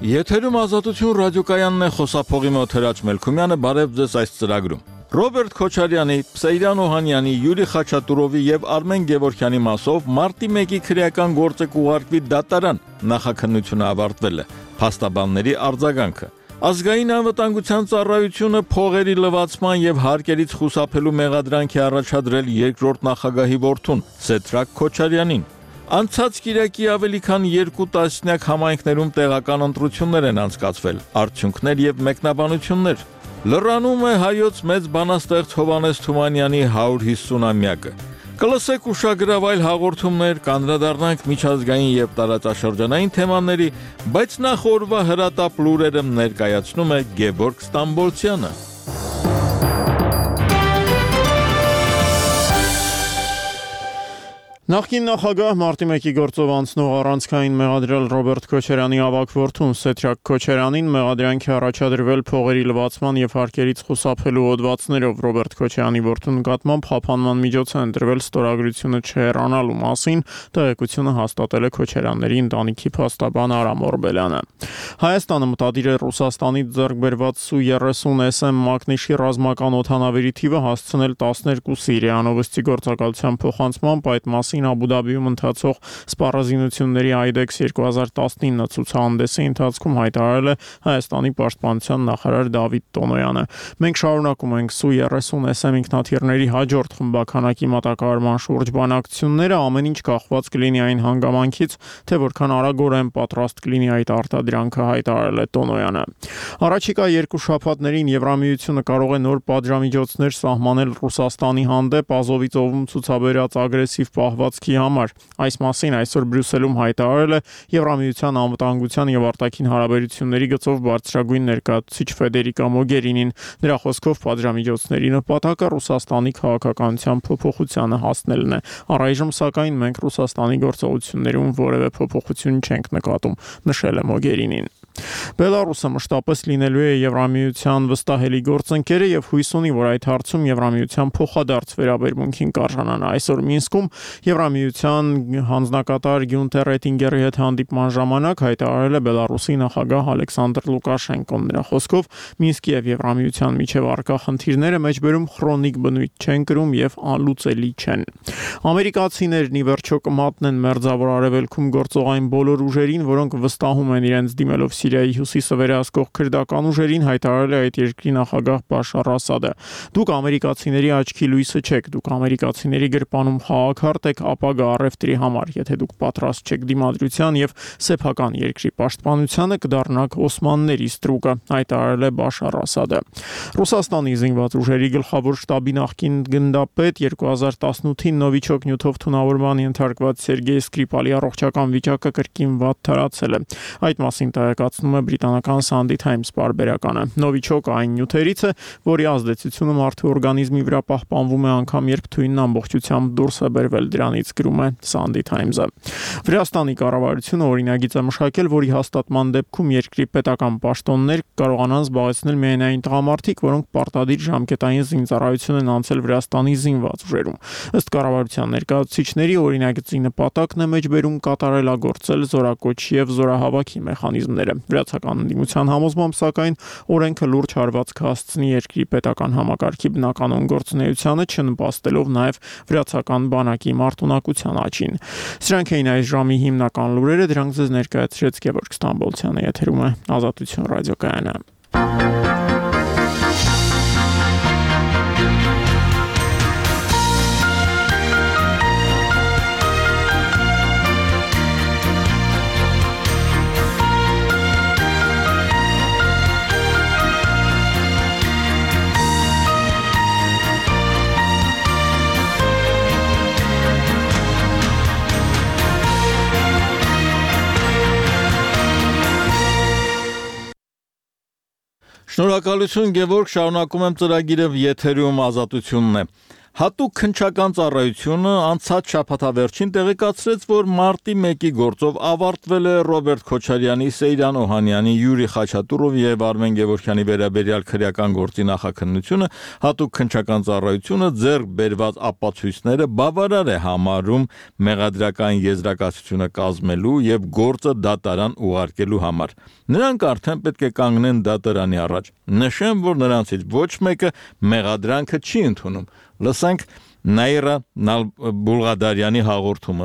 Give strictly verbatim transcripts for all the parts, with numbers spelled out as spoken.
Եթերում ազատություն ռադիոկայանն է, խոսափողի մոտ Հրաչ Մելքումյանը, բարև ձեզ այս ծրագրում։ Ռոբերտ Քոչարյանի, Սեյրան Օհանյանի, Յուրի Խաչատուրովի եւ Արմեն Գևորգյանի մասով մարտի մեկի քրեական գործը կուղարկվի դատարան, նախաքննությունը ավարտվել է, փաստաբանների արձագանքը։ Ազգային անվտանգության ծառայությունը փողերի լվացման եւ հարկերից խուսափելու մեղադրանք է առաջադրել երկրորդ նախագահի որդուն Սեդրակ Քոչարյանին։ Անցած կիրակի ավելի քան երկու տասնյակ համայնքներում տեղական ընտրություններ են անցկացվել, արդյունքներ եւ մեկնաբանություններ։ Լռանում է հայոց մեծ բանաստեղծ Հովհաննես Թումանյանի հարյուր հիսունամյակը։ Կլսեք ուշագրավ այլ հաղորդումներ, կանդրադառնանք միջազգային եւ տարածաշրջանային թեմաների, բայց նախ օրվա հրատապ լուրերը ներկայացնում է Գևորգ Ստամբոլցյանը։ Նախկին նախագահ մարտի մեկի գործով անցնող առանցքային մեղադրել Ռոբերտ Քոչարյանի ավագ որդուն Սեդրակ Քոչարյանին մեղադրանքի առաջադրվել փողերի լվացման եւ հարկերից խուսափելու հոդվածներով։ Ռոբերտ Քոչարյանի որդուն նկատմամբ խափանման միջոց է ընտրվել ստորագրությունը չհեռանալու մասին, տեղեկությունը հաստատել է Քոչարյանների ընտանիքի փաստաբան Արամ Օրբելյանը։ Հայաստանը մտադիր է Ռուսաստանից ձեռք բերված Սու երեսուն էս էմ մակնիշի ռազմական օդանավերի թիվը հասցնել տասներկուսի։ Իրանովստի գործակալության փոխանցմամբ այդ մասին Աբու Դաբիում ընթացող սպառազինությունների Այդեքս երկու հազար տասնինը ցուցահանդեսի ընթացքում հայտարարել է Հայաստանի պաշտպանության նախարար Դավիթ Տոնոյանը։ Մենք շարունակում ենք Սու երեսուն էս էմ ինքնաթիռների հաջորդ խմբականակի մատակարարման շուրջ բանակցությունները, ամեն ինչ կախված կլինի այն հանգամանքից, թե որքան արագորեն պատրաստ կլինի այդ արտադրանքը, հայտարարել է Տոնոյանը։ Առաջիկա երկու շաբաթներին Եվրամիությունը կարող է նոր պատժամիջոցներ սահմանել Ռուսաստանի հանդեպ Ազովի ծովում ցուցաբերած ագրեսիվ պահվածքի համար։ Այս մասին այսօր Բրյուսելում հայտարարել է Եվրամիության անվտանգության եւ արտաքին հարաբերությունների գծով բարձրագույն ներկայացուցիչ Ֆեդերիկա Մոգերինին։ Նրա խոսքով պատժամիջոցների նպատակը Ռուսաստանի քաղաքականության փոփոխությանը հասնելն է։ Առայժմ սակայն մենք Ռուսաստանի գործողություններում որևէ փոփոխություն չենք նկատում, նշել է Մոգերինին։ Բելարուսը մշտապես լինելու է Եվրամիության վստահելի գործընկերը եւ հույս ունի, որ այդ հարցում Եվրամիության փոխադարձ վերաբերմունքին կարժանանա։ Այսօր Մինսկում Եվրամիության հանձնակատար Գյունտեր Էթինգերի հետ հանդիպման ժամանակ հայտարարել է Բելարուսի նախագահ Ալեքսանդր Լուկաշենկոն։ Նրա խոսքով Մինսկի եւ Եվրամիության միջև առկա խնդիրները մեջբերում քրոնիկ բնույթ չեն կրում եւ անլուծելի չեն։ Ամերիկացիներն ի վերջո կմատնեն Մերձավոր Արևելքում գործող այն բոլոր ուժերին, որոնք վստահում են իրենց դիմելով Սիրիայի հյուսիսը վերահսկող քրդական ուժերին, հայտարարել է այդ երկրի նախագահ Բաշար Ասադը։ Դուք ամերիկացիների աչքի լույսը չեք, դուք ամերիկացիների գրպանում խաղաքարտ եք ապագա առևտրի համար, եթե դուք պատրաստ չեք դիմադրության եւ սեփական երկրի պաշտպանությանը, կդառնաք օսմանների ստրուկը, հայտարարել է Բաշար Ասադը։ Ռուսաստանի զինված ուժերի գլխավոր շտաբի նախկին գնդապետ երկու հազար տասնութին նովիչոկ նյութով թունավորման ենթարկված Սերգեյ Սկրիպալի առողջական վիճակը կրկին վատ թարացել է։ Այդ մասին տեղեկացնում է բրիտանական Sunday Times պարբերականը։ Նովիչոկը այն նյութերից է, որի ազդեցությունը մարդու օրգանիզմի վրա պահպանվում է անգամ երբ թույնն ամբողջությամբ դուրս է բերվել դրանից, գրում է Sunday Times-ը։ Վրաստանի կառավարությունը օրինագիծ է մշակել, որի հաստատման դեպքում երկրի պետական պաշտոններ կարողանան զբաղեցնել միայն այն տղամարդիկ, որոնք պարտադիր ժամկետային զինծառայություն են անցել Վրաստանի զինված ուժերում։ Ըստ կառավարության ներկայացուցիչների, օրինագծի նպատակն է մեջբերում կատարելագործել զորակոչի եւ զորահավաքի մեխանիզմները։ Վրացական ընդդիմության համոզմամբ, սակայն, օրենքը լուրջ հարված կհասցնի երկրի պետական համակարգի բնականոն գործունեությանը, չնպաստելով նաեւ վրացական բանակի մարտունակության աճին։ Սրանք էին այս ժամի հիմնական լուրերը, դրանք ձեզ ներկայացրեց Գևորգ Ստամբոլցյանը, եթերում է Ազատություն ռադիոկայանը։ Շնորհակալություն Գևորգ, շարունակում եմ ծրագիրը, եթերում Ազատությունն է։ Հատուկ քննչական ծառայությունը անցած շաբաթավերջին տեղեկացրեց, որ մարտի մեկի գործով ավարտվել է Ռոբերտ Քոչարյանի, Սեյրան Օհանյանի, Յուրի Խաչատուրովի եւ Արմեն Գևորգյանի վերաբերյալ քրեական գործի նախաքննությունը։ Հատուկ քննչական ծառայությունը ձեռք բերված ապացույցները բավարար է համարում մեղադրական եզրակացությունը կազմելու եւ գործը դատարան ուղարկելու համար։ Նրանք արդեն պետք է կանգնեն դատարանի առաջ։ Նշեմ, որ նրանցից ոչ մեկը մեղադրանքը չի ընդունում։ Լսենք Նաիրա Բուլղադարյանի հաղորդումը։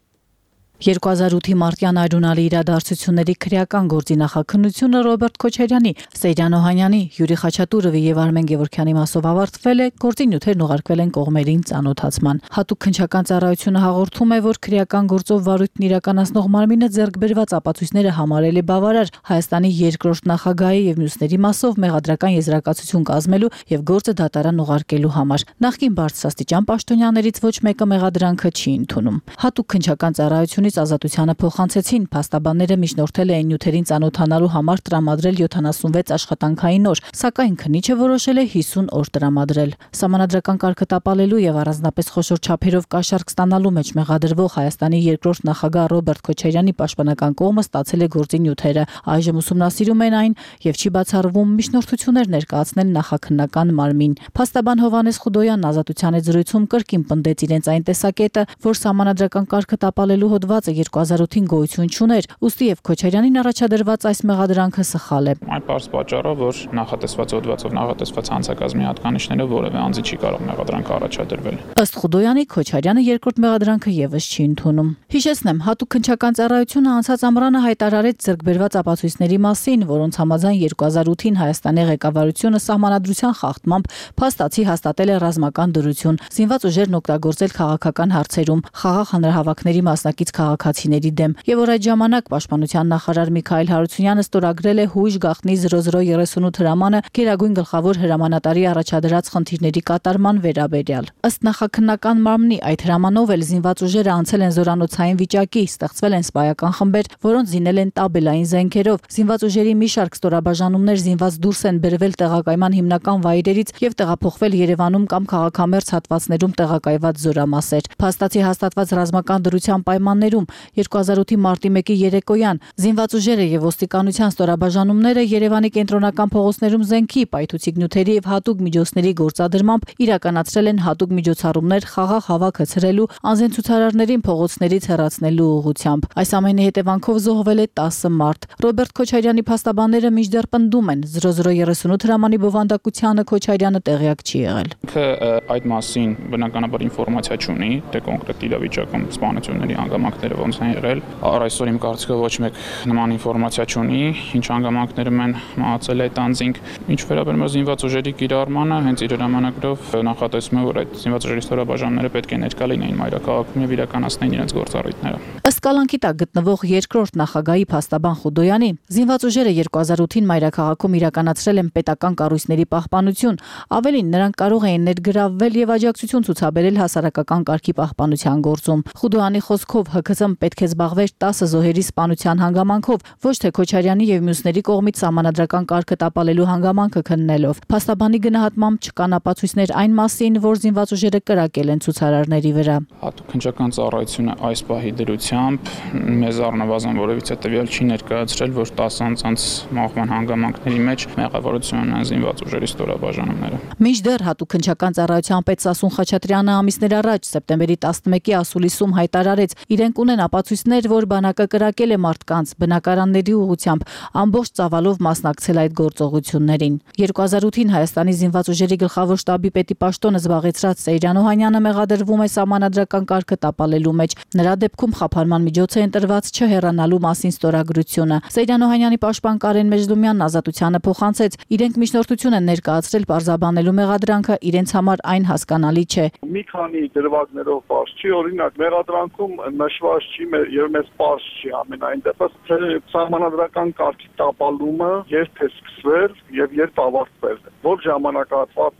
երկու հազար ութի մարտյան այրունալի իրադարձությունների քրեական գործի նախաքննությունը Ռոբերտ Քոչարյանի, Սեյրան Օհանյանի, Յուրի Խաչատուրովի եւ Արմեն Գևորգյանի մասով ավարտվել է, գործի նյութերն ուղարկվել են կողմերին ծանոթացման։ Հատուկ քննչական ծառայությունը հաղորդում է, որ քրեական գործով վարույթն իրականացնող մարմինը ձեռք բերված ապացույցները համարել է բավարար Հայաստանի երկրորդ նախագահի եւ մյուսների մասով մեղադրական եզրակացություն կազմելու եւ գործը դատարան ուղարկելու համար։ Նախկին բարձրաստիճան պաշտոնյաներից ոչ մեկը մեղադրանքը չի ընդունում։ Հատուկ քննչական ծառայությունը ազատությանը փոխանցեցին, փաստաբանները միջնորդել էին նյութերին ծանոթանալու համար տրամադրել յոթանասունվեց աշխատանքային օր, սակայն քննիչը որոշել է հիսուն օր տրամադրել։ Սահմանադրական կարգը տապալելու եւ առանձնապես խոշոր չափերով կաշառք ստանալու մեջ մեղադրվող Հայաստանի երկրորդ նախագահ Ռոբերտ Քոչարյանի պաշտպանական կողմը ստացել է գործի նյութերը, այժմ ուսումնասիրում են այն եւ չի բացառվում միջնորդություններ ներկայացնել նախաքննական մարմին։ Փաստաբան Հովհաննես Խուդոյանն ազատության զրույցում կրկին պնդեց իրենց այն տեսակետը, որ սահմանադրական կարգը տապալելու հոդվածը երկու հազար ութին գոյություն չուներ, ուստի եւ Քոչարյանին առաջադրված այս մեղադրանքը սխալ է։ Այն պարզ պատճառով, որ նախատեսված հոդվածով նախատեսված հանցակազմի հատկանիշներով որևէ անձի չի կարող մեղադրանք առաջադրվել։ Ըստ Խուդոյանի Քոչարյանը երկրորդ մեղադրանքը եւս չի ընդունում։ Հիշեցնեմ, հատուկ քննչական ծառայությունը անցած ամռանը հայտարարեց ձեռքբերված ապացույցների մասին, որոնց համաձայն երկու հազար ութին Հայաստանի ղեկավարությունը սահմանադրության խախտմամբ փաստացի հաստատել է ռազմական դրություն, զինված ուժերն օգտագործել քաղաքական հարցերում, խաղաղ հանրահավաքների մասնակից քաղաքացիների դեմ, եւ որ այդ ժամանակ պաշտպանության նախարար Միքայել Հարությունյանը ստորագրել է հույժ գաղտնի զրո զրո երեսունութ հրամանը գերագույն գլխավոր հրամանատարի առաջադրած խնդիրների կատարման վերաբերյալ։ Ըստ նախաքննական մարմնի այդ հրամանով էլ զինված ուժերը անցել են զորանոցային վիճակի, ստեղծվել են սպայական խմբեր, որոնց զինել են տաբելային զենքերով։ Զինված ուժերի մի շարք ստորաբաժանումներ զինված դուրս են բերվել տեղակայման հիմնական վայրերից եւ տեղափոխվել Երևանում կամ քաղաքամերձ հատվածներում տեղակայված զորամասեր։ Փաստացի հաստատված ռազմական դրության պայմաններում երկու հազար ութի մարտի մեկի երեկոյան զինված ուժերը եւ ոստիկանության ստորաբաժանումները Երևանի կենտրոնական փողոցներում զենքի, պայթուցիկ նյութերի եւ հատուկ միջոցների գործադրմամբ իրականացրել են հատուկ միջոցառումներ խաղաղ հավաքը ցրելու, անզենցուցարարներին փողոցներից հեռացնելու ուղղությամբ։ Այս ամենի հետևանքով զոհվել է տասը մարդ։ Ռոբերտ Քոչարյանի փաստաբանները մինչդեռ պնդում են, զրո զրո երեսունութ հրամանի բովանդակությանը Քոչարյանը տեղյակ չի եղել։ Այդ մասին բնականաբար ինֆորմացիա չունի, թե կոնկրետ իրավիճակում սպանությունների հանգամանքները ոնց են եղել։ Առ այսօր իմ կարծիքով ոչ մեկ նման ինֆորմացիա չունի, ինչ հանգամանքներում են մահացել այդ անձինք։ Ինչ վերաբերում է զինված ուժերի կիրառմանը, հենց իր հրամանագրով նախատեսվում է, որ այդ զինված ուժերի ստորաբաժանումները պետք է ներկա լինեին մայրաքաղաքում եւ իրականացնեին իրենց գործառույթները։ Ըստ կալանքի տակ գտնվող երկրորդ նախագահի փաստաբան Խուդոյանի, զինված ուժերը երկու հազար ութին մայրաքաղաքում իրականացրել են պետական կառույցների պահպանություն, ավելին նրանք կարող էին ներգրավվել եւ աջակցություն ցուցաբերել հասարակական կարգի պահպանության գործում։ Խուդոյանի խոսքով Հ K Ծ Մ պետք է զբաղվեր տասը զոհերի սպանության հանգամանքով, ոչ թե Քոչարյանի եւ մյուսների կողմից սահմանադրական կարգը տապալելու հանգամանքը քննելով։ Փաստաբանի գնահատմամբ չկան ապացույցներ այն մասին, որ զինված ուժերը կրակել են ցուցարարների վրա։ Հատուկ քննչական ծառայությունը այս պահի դրությամբ մեզ առնվազն որևիցե տվյալ չի ներկայացրել, որ տասը անձանց մահվան հանգամանքների մեջ մեղավորություն ունեն զինված ուժերի ստորաբաժանումները։ Մինչդեռ հատուկ քննչական ծառայության պետ Սասուն Խաչատրյանը ամիսներ առաջ սեպտեմբերի տասնմեկի ասուլիսում հայտարարեց, իրենք ունեն ապացույցներ, որ բանակը կրակել է մարդկանց բնակարանների ուղղությամբ, ամբողջ ծավալով մասնակցել այդ գործողություններին։ երկու հազար ութին Հայաստանի զինված ուժերի գլխավոր շտաբի պետի պաշտոնը զբաղեցրած Սեյրան Օհանյանը մեղադրվում է սահմանադրական կարգը տապալելու մեջ։ Նրա դեպքում խափանման միջոց է ընտրված չհեռանալու մասին ստորագրությունը։ Սեյրան Օհանյանի պաշտպան Կարեն Մեջդումյանն ազատությանը փոխանցեց, իրենք միջնորդություն են ներկայացրել պարզաբանելու մեղադրանքը, իրենց համար այն հասկանալի չէ։ Մի քանի դրվագներով պարզ չի, օրինակ մեղադրանքում նշված չի եւ մեզ պարզ չի ամենայն դեպս, թե սահմանադրական կարգի տապալումը երբ է սկսվել եւ երբ ավարտվել։ Որ ժամանակահատված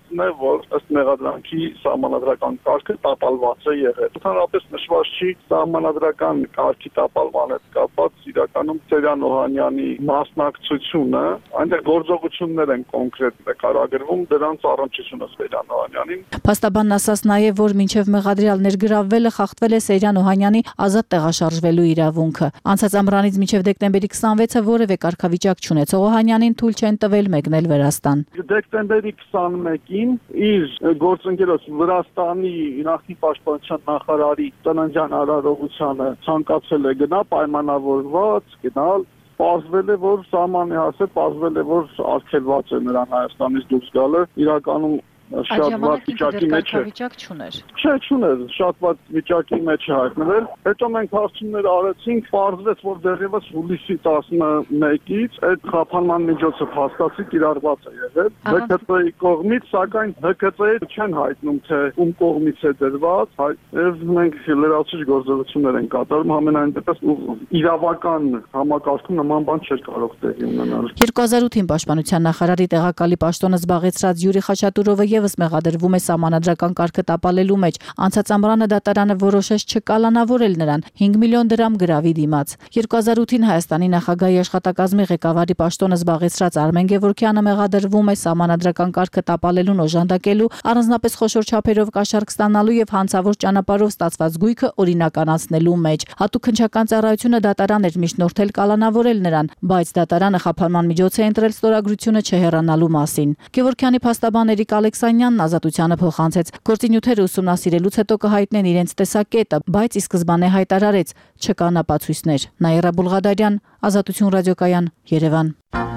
հարցն է, որ ըստ մեղադրանքի սահմանադրական կարգը տապալված է եղել։ Ընդհանրապես նշված չի սահմանադրական կարգի տապալման հետ կապված իրականում Սերյան Օհանյանի մասնակցությունը, այնտեղ գործողություններ են կոնկրետ նկարագրվում, դրանց առնչությունը Սերյան Օհանյանին։ Փաստաբանն ասաց նաև, որ մինչև մեղադրյալ ներգրավվելը խախտվել է Սերյան Օհանյանի ազատ տեղաշարժվելու իրավունքը։ Անցած ամռանից մինչև դեկտեմբերի քսանվեցը որևէ կարգավիճակ չունեցող Օհանյանին թույլ չեն տվել մեկնել Վրաստան։ Դեկտեմբերի քսանմեկին իր գործընկերոջ Վրաստանի նախկին պաշտպանության նախարարի տնօրեն արարողությանը ցանկացել է գնա պայմանավորված գնալ, պարզվել է, որ սահմանի հասել, պարզվել է, որ արգելված է նրան Հայաստանից դուրս գալը, իրականում շատ վատ վիճակի մեջ է։ չուներ։ Չէ, չուներ, շատ վատ վիճակի մեջ է հայտնվել։ Հետո մենք հարցումներ արեցինք, պարզվեց, որ դեռևս հուլիսի տասնմեկից այդ խափանման միջոցը փաստացի կիրառված է եղել։ Հ Ք Ծ-ի կողմից, սակայն Հ Ք Ծ-ը չեն հայտնում, թե ում կողմից է դրված, եւ մենք լրացուցիչ գործողություններ են կատարում, համենայն դեպս իրավական համակարգում նման բան չէր կարող տեղի ունենալ։ երկու հազար ութին պաշտպանության նախարարի տեղակալի պաշտոնը զբաղեցրած Յուրի Խաչատուրովը եւս մեղադրվում է սահմանադրական կարգը տապալելու մեջ։ Անցած ամռանը դատարանը որոշեց չկալանավորել նրան հինգ միլիոն դրամ գրավի դիմաց։ երկու հազար ութին Հայաստանի նախագահի աշխատակազմի ղեկավարի պաշտոնը զբաղեցրած Արմեն Գևորգյանը մեղադրվում է սահմանադրական կարգը տապալելուն օժանդակելու, առանձնապես խոշոր չափերով կաշառք ստանալու եւ հանցավոր ճանապարհով ստացված գույքը օրինականացնելու մեջ։ Հատուկ քննչական ծառայությունը դատարան էր միջնորդել կալանավորել նրան, բայց դատարանը խափանման միջոց է ընտրել ստորագրությունը չհեռանալու մասին։ Գևորգյանի փաստաբան Էրիկ Ալեքսանյանն ազատությանը փոխանցեց։ Գործինյութերը ուսումնասիրելուց հետո կհայտնեն իրենց տեսակետը, բայց ի սկզբանե հայտարարեց չկան ապացույցներ։ Նաիրա Բուլղադարյան, Ազատություն ռադիոկայան, Երևան։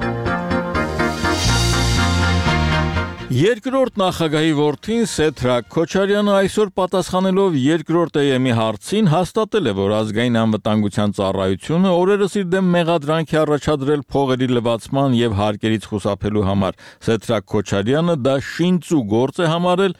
Երկրորդ նախագահի որդին Սեդրակ Քոչարյանը այսօր պատասխանելով երկրորդ էեմի հարցին հաստատել է, որ ազգային անվտանգության ծառայությունը օրերս իր դեմ մեղադրանք է առաջադրել փողերի լվացման եւ հարկերից խուսափելու համար։ Սեդրակ Քոչարյանը դա շինծու գործ է համարել,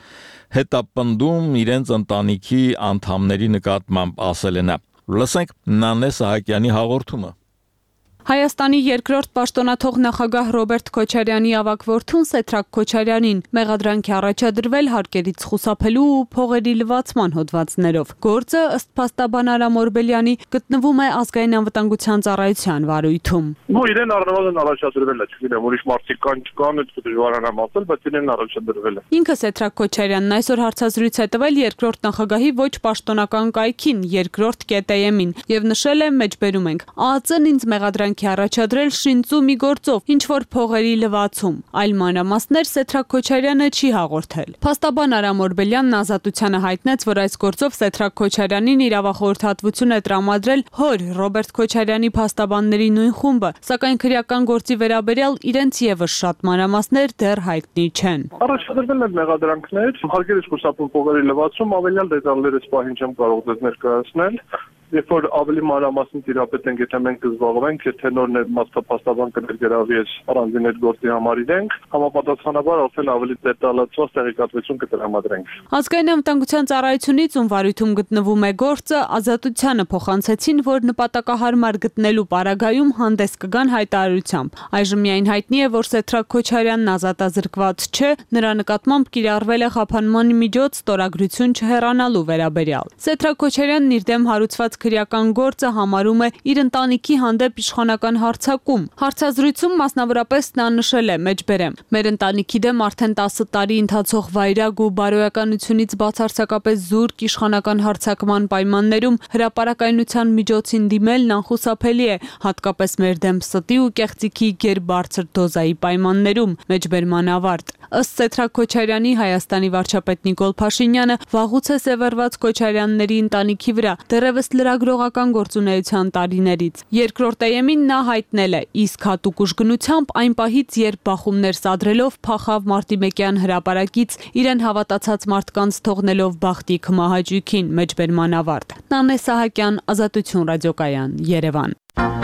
հետապնդում իրենց ընտանիքի անդամների նկատմամբ, ասել է նա։ Լսենք Նանե Սահակյանի հաղորդումը։ Հայաստանի երկրորդ պաշտոնաթող նախագահ Ռոբերտ Քոչարյանի ավագ որդուն Սեդրակ Քոչարյանին մեղադրանք է առաջադրվել հարկերից խուսափելու ու փողերի լվացման հոդվածներով։ Գործը ըստ փաստաբան Արամ Օրբելյանի գտնվում է ազգային անվտանգության ծառայության վարույթում։ Ու իրեն առնվազն առաջադրվել է, չգիտեմ, ուրիշ մարդիկ կան չկան, այդ դժվար է ասել, բայց իրեն առաջադրվել է։ Ինքը Սեդրակ Քոչարյանն այսօր հարցազրույց է տվել երկրորդ նախագահի ոչ պաշտոնական կայքին, երկրորդ կետեյեմին, եւ նշել է մեջբերում ենք. ԱԱԾ-ն ինձ մեղադրանք է առաջադրել շինծու մի գործով, ինչ որ փողերի լվացում։ Այլ մանրամասներ Սեդրակ Քոչարյանը չի հաղորդել։ Փաստաբան Արամ Օրբելյանն ազատությանը հայտնեց, որ այս գործով Սեդրակ Քոչարյանին իրավախորհրդատվություն է տրամադրել հոր Ռոբերտ Քոչարյանի փաստաբանների նույն խումբը, սակայն քրեական գործի վերաբերյալ իրենց եւս շատ մանրամասներ դեռ հայտնի չեն։ Առաջադրվել են մեղադրանքներ, հարկերից խուսափում փողերի լվացում, ավելյալ դետալներս պահին չեմ կարող դες ներկայացնել։ Երբ որ ավելի մանրամասն տիրապետենք, եթե մենք կզբաղվենք, եթե նոր ներմաստապաստաբան կներգրավի այս առանձին այդ գործի համար իրենք, համապատասխանաբար արդեն ավելի դետալացված տեղեկատվություն կտրամադրենք։ Ազգային անվտանգության ծառայությունից, ում վարույթում գտնվում է գործը, ազատությանը փոխանցեցին, որ նպատակահարմար գտնելու պարագայում հանդես կգան հայտարարությամբ։ Այժմ միայն հայտնի է, որ Սեդրակ Քոչարյանն ազատազրկված չէ, նրա նկատմամբ կիրառվել է խափանման միջոց ստորագրություն չհեռանալու վերաբերյալ։ Սեդրակ Քոչարյանն իր դեմ հարուցված քրեական գործը համարում է իր ընտանիքի հանդեպ իշխանական հարձակում։ Հարցազրույցում մասնավորապես նա նշել է. մեջբերեմ. Մեր ընտանիքի դեմ արդեն տասը տարի ընթացող վայրագ ու բարոյականությունից բացարձակապես զուրկ իշխանական հարձակման պայմաններում հրապարակայնության միջոցին դիմելն անխուսափելի է, հատկապես մեր դեմ ստի ու կեղծիքի գերբարձր դոզայի պայմաններում։ Մեջբերման ավարտ։ Ըստ Սեդրակ Քոչարյանի Հայաստանի վարչապետ Նիկոլ Փաշինյանը վաղուց է սևեռված Քոչարյանների ընտանիքի վրա, դեռևս լրագրողական գործունեության տարիներից։ Երկրորդ էեմին նա հայտնել է, իսկ հատուկ ուժգնությամբ այն պահից, երբ բախումներ սադրելով փախավ Մարտիմեկյան հրապարակից, իրեն հավատացած մարդկանց թողնելով բախտի քմահաճույքին, մեջբերման ավարտ։ Նանե Սահակյան, Ազատություն ռադիոկայան, Երևան։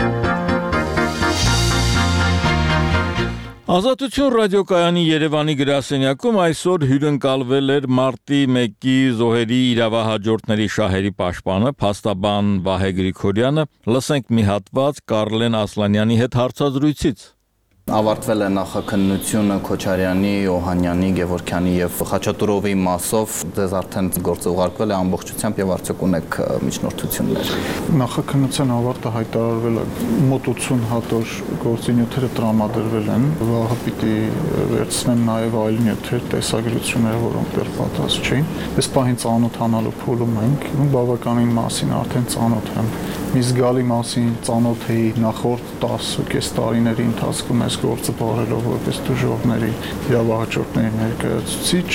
Ազատություն ռադիոկայանի Երևանի գրասենյակում այսօր հյուրընկալվել էր մարտի մեկի զոհերի իրավահաջորդների շահերի պաշտպանը փաստաբան Վահե Գրիգորյանը։ Լսենք մի հատված Կարլեն Ասլանյանի հետ հարցազրույցից։ Ավարտվել է նախաքննությունը Քոչարյանի, Օհանյանի, Գևորգյանի եւ Խաչատուրովի մասով, դες արդեն գործը ուղարկվել է ամբողջությամբ եւ արդյոք ունեք միջնորդություններ։ Նախաքննության ավարտը հայտարարվել է, մոտ ութուն հատոր գործի նյութերը տրամադրվել են, վաղը պիտի վերցնեն նաեւ այլ նյութեր, տեսագրությունները, որոնք դեռ պատրաստ չէին։ Այս պահին ծանոթանալու փուլում ենք, բավականին մասին արդեն ծանոթ եմ։ Մի զգալի մասին ծանոթ էի նախորդ տասը տարիների ընթացքում այս գործը բարելով որպես դժողների իրավահաջորդների ներկայացուցիչ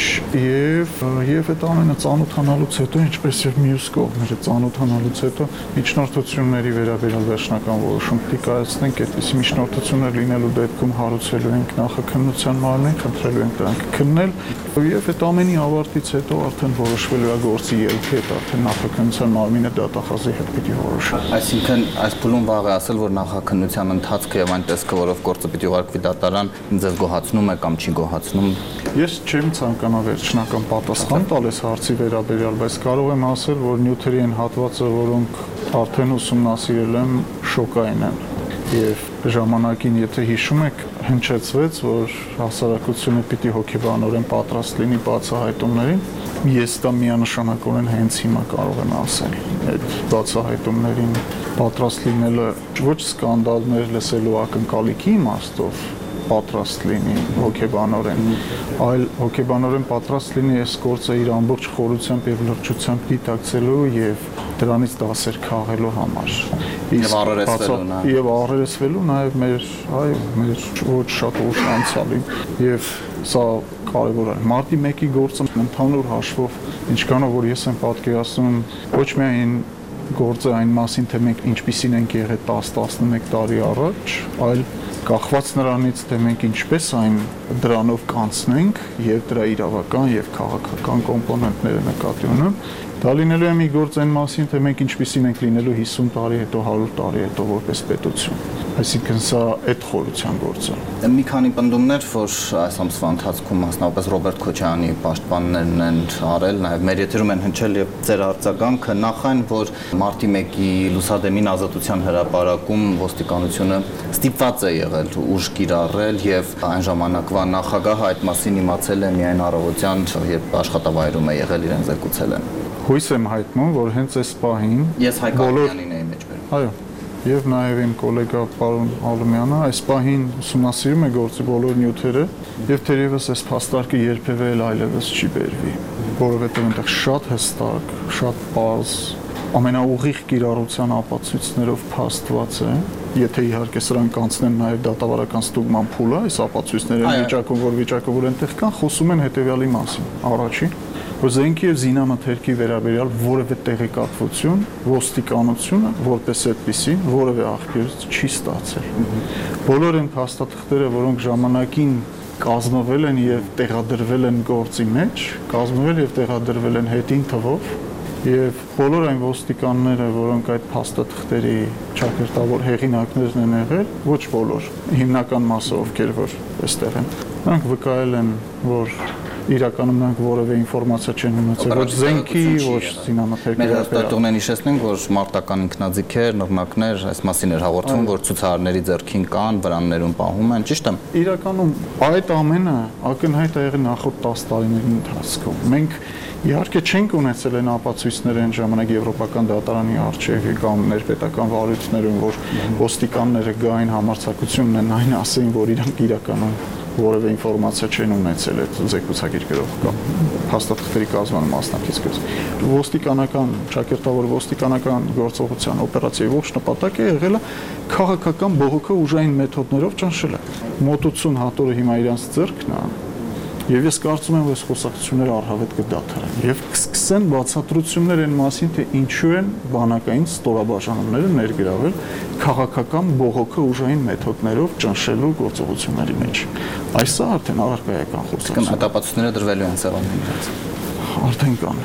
եւ եւ այդ ամենը ծանոթանալուց հետո, ինչպես եւ մյուս կողմերը ծանոթանալուց հետո միջնորդությունների վերաբերյալ վերջնական որոշում կայացնենք, այդպիսի միջնորդություններ լինելու դեպքում հարուցելու ենք նախաքննության մարմին, խնդրելու ենք դրանք քննել եւ այդ ամենի ավարտից հետո արդեն որոշվելու է գործի ելքը, արդեն նախաքննության մարմինը դատախազի հետ պիտի որոշի։ Այսինքն այս փուլում վաղ է ասել, որ նախաքննության ընթացքը եւ այն տեսքը, որով գործը պիտի ուղարկվի դատարան, ձեզ գոհացնում է կամ չի գոհացնում։ Ես չեմ ցանկանա վերջնական պատասխան տալ այս հարցի վերաբերյալ, բայց կարող եմ ասել, որ նյութերի այն հատվածը, որոնք արդեն ուսումնասիրել եմ, շոկային են։ Եվ ժամանակին, եթե հիշում եք, հնչեցվեց, որ հասարակությունը պիտի հոգեբանորեն պատրաստ լինի բացահայտումներին։ Ես դա միանշանակորեն հենց հիմա կարող եմ ասել։ Այդ բացահայտումներին պատրաստ լինելը ոչ սկանդալներ լսելու ակնկալիքի իմաստով պատրաստ լինի հոգեբանորեն, այլ հոգեբանորեն պատրաստ լինի այս գործը իր ամբողջ խորությամբ եւ լրջությամբ դիտակցելու եւ դրանից դասեր քաղելու համար։ Եվ առերեսվելու նա։ Եվ առերեսվելու նաեւ մեր, այո, մեր ոչ շատ ուշ անցյալին եւ սա կարևոր է։ Մարտի մեկի գործը ընդհանուր հաշվով, ինչքանով որ ես եմ պատկերացնում, ոչ միայն գործը այն մասին, թե մենք ինչպիսին ենք եղել տասը տասնմեկ տարի առաջ, այլ կախված նրանից, թե մենք ինչպես այն դրանով կանցնենք եւ դրա իրավական եւ քաղաքական կոմպոնենտները նկատի ունեմ, դա լինելու է մի գործ այն մասին, թե մենք ինչպիսին ենք լինելու հիսուն տարի հետո, հարյուր տարի հետո որպես պետություն։ Այսինքն սա այդ խորության գործը։ Մի քանի պնդումներ, որ այս ամսվա ընթացքում մասնավորապես Ռոբերտ Քոչարյանի պաշտպաններն են արել, նաև մեր եթերում են հնչել եւ ձեր արձագանքը նախ այն, որ մարտի մեկի լուսադեմին ազատության հրապարակում ոստիկանությունը ստիպված է եղել ուժ կիրառել եւ այն ժամանակվա նախագահը այդ մասին իմացել է միայն առավոտյան, երբ աշխատավայրում է եղել, իրեն զեկուցել են։ Հույս եմ հայտնում, որ հենց այս պահին ես Հայկյանին էի մեջբերում։ Այո, եւ նաեւ իմ գոլեգա պարոն Ալումյանը այս պահին ուսումնասիրում է գործի բոլոր նյութերը եւ թերևս այս փաստարկը երբևէ այլևս չի բերվի, որովհետեւ այնտեղ շատ հստակ, շատ պարզ, ամենաուղիղ կիրառության ապացույցներով փաստված է, եթե իհարկե սրանք անցնեն նաեւ դատավարական ստուգման փուլը, այս ապացույցները վիճակում, որ վիճակով այնտեղ կան, խոսում են հետեւյալի մասին։ Առաջին, որ զենքի եւ զինամթերքի վերաբերյալ որևէ տեղեկատվություն ոստիկանությունը որպես այդպիսի որևէ աղբյուրից չի ստացել։ Բոլոր այն փաստաթղթերը, որոնք ժամանակին կազմվել են եւ տեղադրվել են գործի մեջ, կազմվել եւ տեղադրվել են հետին թվով, եւ բոլոր այն ոստիկանները, որոնք այդ փաստաթղթերի ճակերտավոր հեղինակներն են եղել, ոչ բոլոր, հիմնական մասը ովքեր որ այստեղ են, նրանք վկայել են, որ իրականում նրանք որևէ ինֆորմացիա չեն ունեցել ոչ զենքի, ոչ զինամթերքի վերաբերյալ։ Մեր հաստատողներն հիշեցնենք, որ մարտական ինքնաձիգեր, նռնակներ, այս մասին էր հաղորդվում, որ ցուցարարների ձեռքին կան, վրաններում պահում են, ճիշտ է։ Իրականում այդ ամենը ակնհայտ է եղել նախորդ տասը տարիների ընթացքում։ Մենք իհարկե չենք ունեցել այն ապացույցները այն ժամանակ եվրոպական դատարանի առջև կամ ներպետական վարույթներում, որ ոստիկանները գային համարձակություն ունեն այն ասեին, որ իրանք իրականում որևէ ինֆորմացիա չեն ունեցել այդ զեկուցակիրներով կամ հաստատքների կազմման մասնակիցներից։ Ոստիկանական, ճակերտավոր ոստիկանական գործողության օպերացիայի ողջ նպատակը եղել է քաղաքական բողոքը ուժային մեթոդներով ճնշելը։ Մոտ ութուն հատորը հիմա իրանց ձեռքն է, եւ ես կարծում եմ, որ այս խոսակցությունները առհավետ կդադարեն եւ կսկսեն բացատրություններ այն մասին, թե ինչու են բանակային ստորաբաժանումները ներգրավել քաղաքական բողոքը ուժային մեթոդներով ճնշելու գործողությունների մեջ։ Այսա արդեն առարկայական խոսակցություն։ Կամ հետապատասխանները դրվելու են սեղանին մեջ։ Արդեն կան։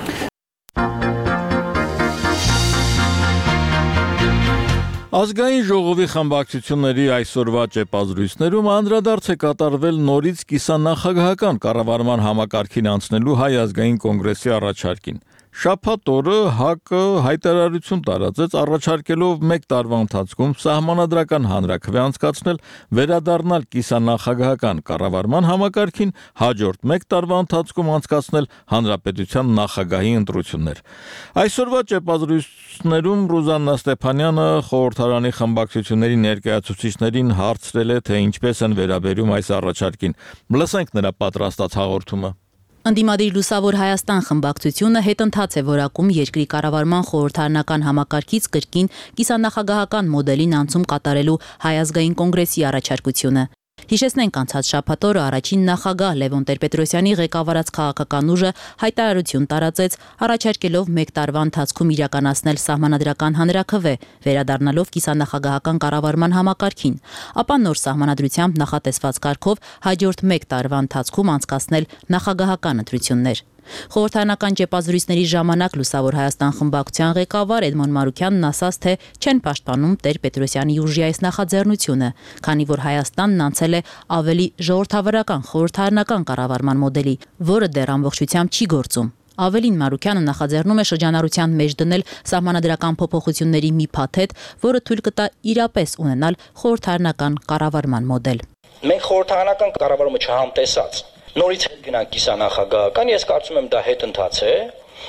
Ազգային ժողովի խմբակցությունների այսօրվա ճեպազրույցներում անդրադարձ է կատարվել նորից կիսանախագահական կառավարման համակարգին անցնելու Հայ ազգային կոնգրեսի առաջարկին։ Շաբաթ օրը ՀԱԿ-ը հայտարարություն տարածեց առաջարկելով մեկ տարվա ընթացքում սահմանադրական հանրաքվե անցկացնել, վերադառնալ կիսանախագահական կառավարման համակարգին, հաջորդ մեկ տարվա ընթացքում անցկացնել հանրապետության նախագահի ընտրություններ։ Այսօրվա ճեպազրույցներում Ռուզաննա Ստեփանյանը խորհրդարանի խմբակցությունների ներկայացուցիչներին հարցրել է, թե ինչպես են վերաբերում այս առաջարկին։ Լսենք նրա պատրաստած հաղորդումը։ Ընդդիմադիր Լուսավոր Հայաստան խմբակցությունը հետընթաց է որակում երկրի կառավարման խորհրդարանական համակարգից կրկին կիսանախագահական մոդելին անցում կատարելու Հայ ազգային կոնգրեսի առաջարկությունը։ Հիշեցնենք, անցած շաբաթ օրը առաջին նախագահ Լևոն Տեր-Պետրոսյանի ղեկավարած քաղաքական ուժը հայտարարություն տարածեց, առաջարկելով մեկ տարվա ընթացքում իրականացնել սահմանադրական հանրաքվե, վերադառնալով կիսանախագահական կառավարման համակարգին, ապա նոր սահմանադրությամբ նախատեսված կարգով հաջորդ մեկ տարվա ընթացքում անցկացնել նախագահական ընտրություններ։ Խորհրդարանական ճեպազրույցների ժամանակ Լուսավոր Հայաստան խմբակցության ղեկավար Էդմոն Մանուկյանն ասաց, թե չեն պաշտպանում Տեր-Պետրոսյանի ուժի այս նախաձեռնությունը, քանի որ Հայաստանն անցել է ավելի ժողովրդավարական խորհրդարանական կառավարման մոդելի, որը դեռ ամբողջությամբ չի գործում։ Ավելին Մանուկյանը նախաձեռնում է շրջանառության մեջ դնել սահմանադրական փոփոխությունների մի փաթեթ, որը թույլ կտա իրապես ունենալ խորհրդարանական կառավարման մոդել։ Մենք խորհրդարանական կառավարումը չհամտեսած նորից հետ գնանք կիսանախագահական, ես կարծում եմ դա հետընթաց է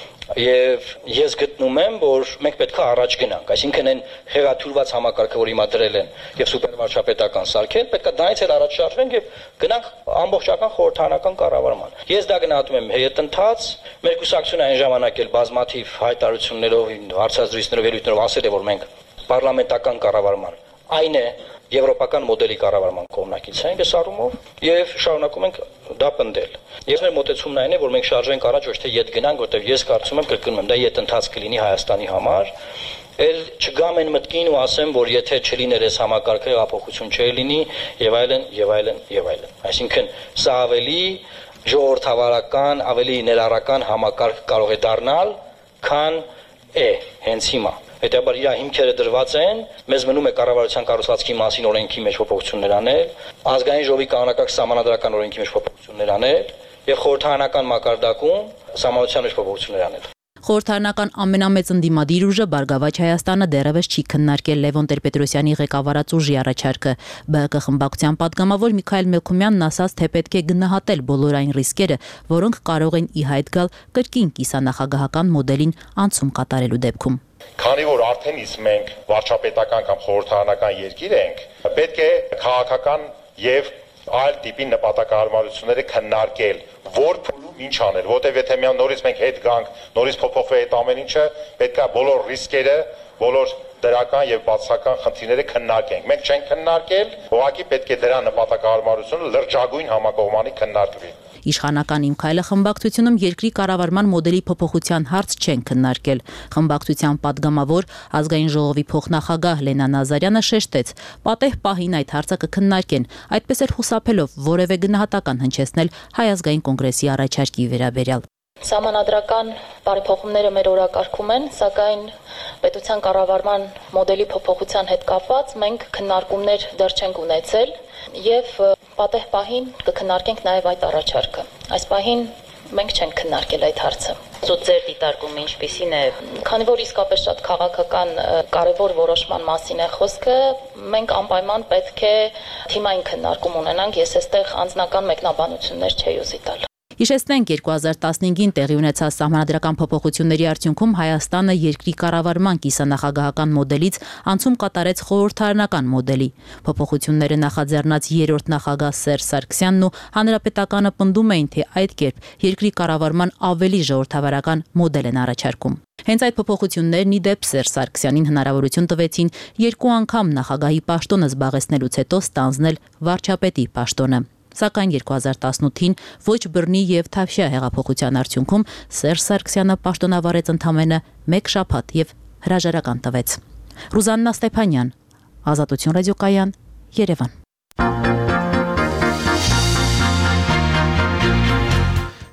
եւ ես գտնում եմ, որ մենք պետք է առաջ գնանք, այսինքն այն խեղաթյուրված համակարգը, որ հիմա դրել են եւ սուպերվարչապետական սարքել, պետք է դրանից էլ առաջ շարժվենք եւ գնանք ամբողջական խորհրդարանական կառավարման։ Ես դա գնահատում եմ հետընթաց, մեր կուսակցությունը այն ժամանակ էլ բազմաթիվ հայտարարություններով, հարցազրույցներով, ելույթներով ասել է, որ մենք պարլամենտական կառավարման այն է եվրոպական մոդելի կառավարման կողմնակից ենք այս առումով եւ շարունակում ենք դա պնդել։ Ես մեր մոտեցումն այն է, որ մենք շարժենք առաջ, ոչ թե ետ գնանք, որտեղ ես կարծում եմ, կրկնում եմ, դա ետնթաց կլինի Հայաստանի համար։ Էլ չգամ այն մտքին ու ասեմ, որ եթե չլիներ այս համակարգը, հեղափոխություն չէ լինի եւ այլն եւ այլն եւ այլն։ Այսինքն սա ավելի ժողովրդավարական, ավելի ներառական համակարգ կարող է դառնալ, քան է հենց հիմա։ Հետաբար իր հիմքերը դրված են, մեզ մնում է կառավարության կառուցվածքի մասին օրենքի մեջ փոփոխություններ անել, ազգային ժողովի կանոնակարգ սահմանադրական օրենքի մեջ փոփոխություններ անել եւ խորհրդարանական մակարդակում սահմանադրության մեջ փոփոխություններ անել։ Խորհրդարանական ամենամեծ ընդդիմադիր ուժը Բարգավաճ Հայաստանը դեռևս չի քննարկել Լևոն Տեր-Պետրոսյանի ղեկավարած ուժի առաջարկը։ ԲՀԿ խմբակցության պատգամավոր Միքայել Մելքումյանն ասաց, թե պետք է գնահատել բոլոր այն ռիսկերը, որոնք կարող են ի հայտ գալ կրկին կիսանախագահական մոդելին անցում կատարելու դեպքում։ Քանի որ արդեն իսկ մենք վարչապետական կամ խորհրդարանական երկիր ենք, պետք է քաղաքական եւ այլ տիպի նպատակահարմարությունները քննարկել, որ փուլում ինչ անել, որտեվ եթե միան նորից մենք հետ գանք, նորից փոփոխվի այդ ամեն ինչը, պետք է բոլոր ռիսկերը, բոլոր դրական եւ բացական խնդիրները քննարկենք։ Մենք չենք քննարկել, ուղղակի պետք է դրա նպատակահարմարությունը լրջագույն համակողմանի քննարկվի։ Իշխանական Իմ քայլը խմբակցությունում երկրի կառավարման մոդելի փոփոխության հարց չեն քննարկել։ Խմբակցության պատգամավոր ազգային ժողովի փոխնախագահ Լենա Նազարյանը շեշտեց, պատեհ պահին այդ հարցը կքննարկեն, այդպես էլ խուսափելով որևէ գնահատական հնչեցնել Հայ ազգային կոնգրեսի առաջարկի վերաբերյալ։ Սահմանադրական բարեփոխումները մեր օրակարգում են, սակայն պետության կառավարման մոդելի փոփոխության հետ կապված մենք քննարկումներ դեռ չենք ունեցել եւ պատեհ պահին կքննարկենք նաեւ այդ առաջարկը։ Այս պահին մենք չենք քննարկել այդ հարցը։ Զուտ ձեր դիտարկումը ինչպիսին է, քանի որ իսկապես շատ քաղաքական կարևոր որոշման մասին է խոսքը, մենք անպայման պետք է թիմային քննարկում ունենանք, ես այստեղ անձնական մեկնաբանություններ չէի ուզի տալ։ Հիշեցնենք երկու հազար տասնհինգին տեղի ունեցած սահմանադրական փոփոխությունների արդյունքում Հայաստանը երկրի կառավարման կիսանախագահական մոդելից անցում կատարեց խորհրդարանական մոդելի։ Փոփոխությունները նախաձեռնած երրորդ նախագահ Սերժ Սարգսյանն ու Հանրապետականը պնդում էին, թե այդ կերպ երկրի կառավարման ավելի ժողովրդավարական մոդել են առաջարկում։ Հենց այդ փոփոխություններն ի դեպ Սերժ Սարգսյանին հնարավորություն տվեցին երկու անգամ նախագահի պաշտոնը զբաղեցնելուց հետո ստանձնել վարչապետի պաշտոնը։ Սակայն երկու հազար տասնութին ոչ բռնի եւ թավշյա հեղափոխության արդյունքում Սերժ Սարգսյանը պաշտոնավարեց ընդամենը մեկ շաբաթ եւ հրաժարական տվեց։ Ռուզաննա Ստեփանյան, Ազատություն ռադիոկայան, Երևան։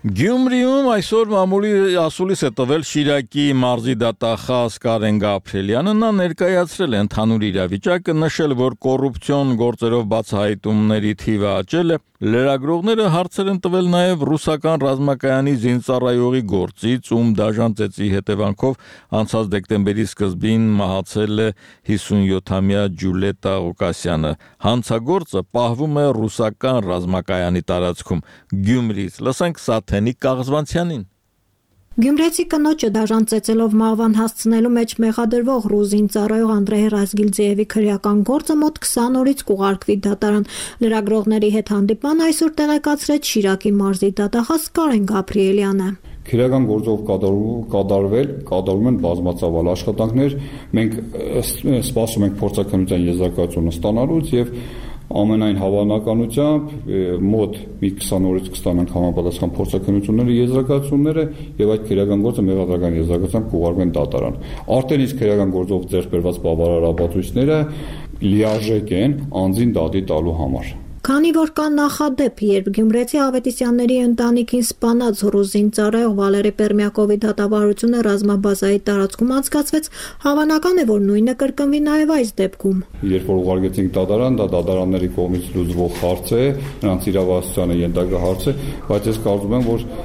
Գյումրիում այսօր մամուլի ասուլիս է տվել Շիրակի մարզի դատախազ Կարեն Գաբրիելյանը, նա ներկայացրել է ընդհանուր իրավիճակը, նշել, որ կոռուպցիոն գործերով բացահայտումների թիվը աճել է, լրագրողները հարցեր են տվել նաև ռուսական ռազմակայանի զինծառայողի գործից, ում դաժան ծեծի հետևանքով անցած դեկտեմբերի սկզբին մահացել է հիսունյոթամյա Ջուլետա Ղուկասյանը, հանցագործը պահվում է ռուսական ռազմակայանի տարածքում, Գյումրիից, լսենք Սաթենիկ Կաղզվանցյանին։ Գյումրեցի կնոջը դաժան ծեծելով մահվան հասցնելու մեջ մեղադրվող ռուզին ծառայող Անդրեյ Ռազգիլձեևի քրեական գործը մոտ քսան օրից կուղարկվի դատարան։ Լրագրողների հետ հանդիպման այսօր տեղեկացրեց Շիրակի մարզի դատախազ Կարեն Գաբրիելյանը։ Քրեական գործով կատարվել, կատարում են բազմածավալ աշխատանքներ, մենք սպասում ենք փորձաքննության եզրակացությունը ստանալուց եւ ամենայն հավանականությամբ մոտ մի քսան օրից կստանանք համապատասխան փորձաքննությունների եզրակացությունները եւ այդ քրեական գործը մեղադրական եզրակացությամբ կուղարկվեն դատարան։ Արդեն իսկ քրեական գործով ձեռք բերված բավարար ապացույցները լիարժեք են անձին դատի տալու համար։ Քանի որ կա նախադեպ, երբ Գյումրեցի Ավետիսյանների ընտանիքին սպանած ռուզին ծառայող Վալերի Պերմյակովի դատավարությունը ռազմաբազայի տարածքում անցկացվեց, հավանական է, որ նույնը կրկնվի նաև այս դեպքում։ Երբ որ ուղարկեցինք դատարան, դա դատարանների կողմից լուծվող հարց է, նրանց իրավասությանը ենթակա հարց է, բայց ես կարծում եմ, որ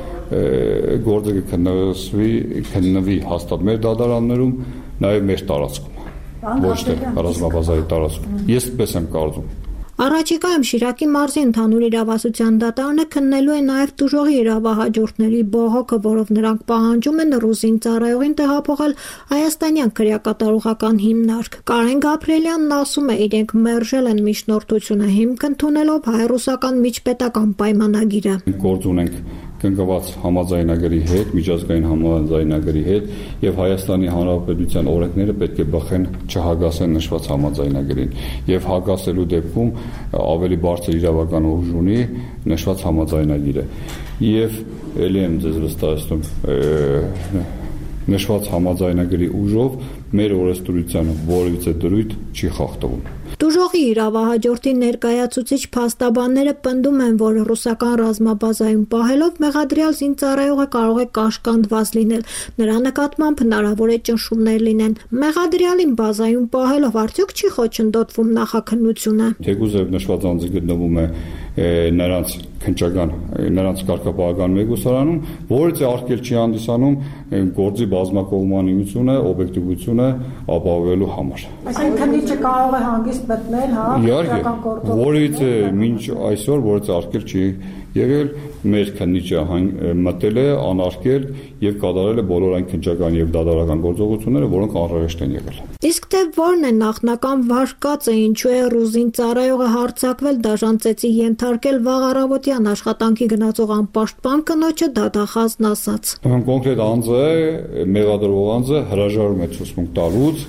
գործը կքննվի, քննվի հաստատ մեր դատարաններում, նաև մեր տարածքում, ոչ թե ռազմաբազայի տարածքում։ Ես այդպես եմ կարծում։ Առաջիկայում Շիրակի մարզի ընդհանուր իրավասության դատարանը քննելու է նաև տուժողի իրավահաջորդների բողոքը, որով նրանք պահանջում են ռուզին ծառայողին տեղափոխել հայաստանյան քրեակատարողական հիմնարկ։ Կարեն Գաբրիելյանն ասում է, իրենք մերժել են միջնորդությունը հիմք ընդունելով հայ-ռուսական միջպետական պայմանագիրը։ Գործ ունենք կնքված համաձայնագրի հետ, միջազգային համաձայնագրի հետ եւ Հայաստանի Հանրապետության օրենքները պետք է բխեն չհագասեն նշված համաձայնագրին եւ հագասելու դեպքում ավելի բարձր իրավական ուժ ունի նշված համաձայնագիրը եւ ելի եմ ձեզ վստահեցնում նշված համաձայնագրի ուժով մեր օրենսդրությանը որևիցե դրույթ չի խախտվում։ Տուժողի իրավահաջորդի ներկայացուցիչ փաստաբանները պնդում են, որ ռուսական ռազմաբազայում պահելով մեղադրյալ զինծառայողը կարող է կաշկանդված լինել, նրա նկատմամբ հնարավոր է ճնշումներ լինեն։ Մեղադրյալին բազայում պահելով արդյոք չի խոչընդոտվում նախաքննությունը։ Թեկուզ եւ նշված անձը գտնվում է նրանց քննչական, նրանց կարգապահական մեգուսարանում, որից է արգել չի հանդիսանում գործի բազմակողմանիությունը, օբյեկտիվությունը ապահովելու համար։ Այսինքն քննիչը կարող է հանգիստ մտնել, հա, քրեական գործով։ Որից է մինչ այսօր, որից արգել չի եղել, մեր քննիչը մտել է, անարգել եւ կատարել է բոլոր այն քննչական եւ դատարական գործողությունները, որոնք անհրաժեշտ են եղել։ Իսկ թե որն է նախնական վարկածը, ինչու է ռուզին ծառայողը հարձակվել, դաժան ծեծի ենթարկել վաղ առավոտյան աշխատանքի գնացող անպաշտպան կնոջը դատախազն ասաց։ Կոնկրետ անձը, մեղադրվող անձը հրաժարվում է ցուցմունք տալուց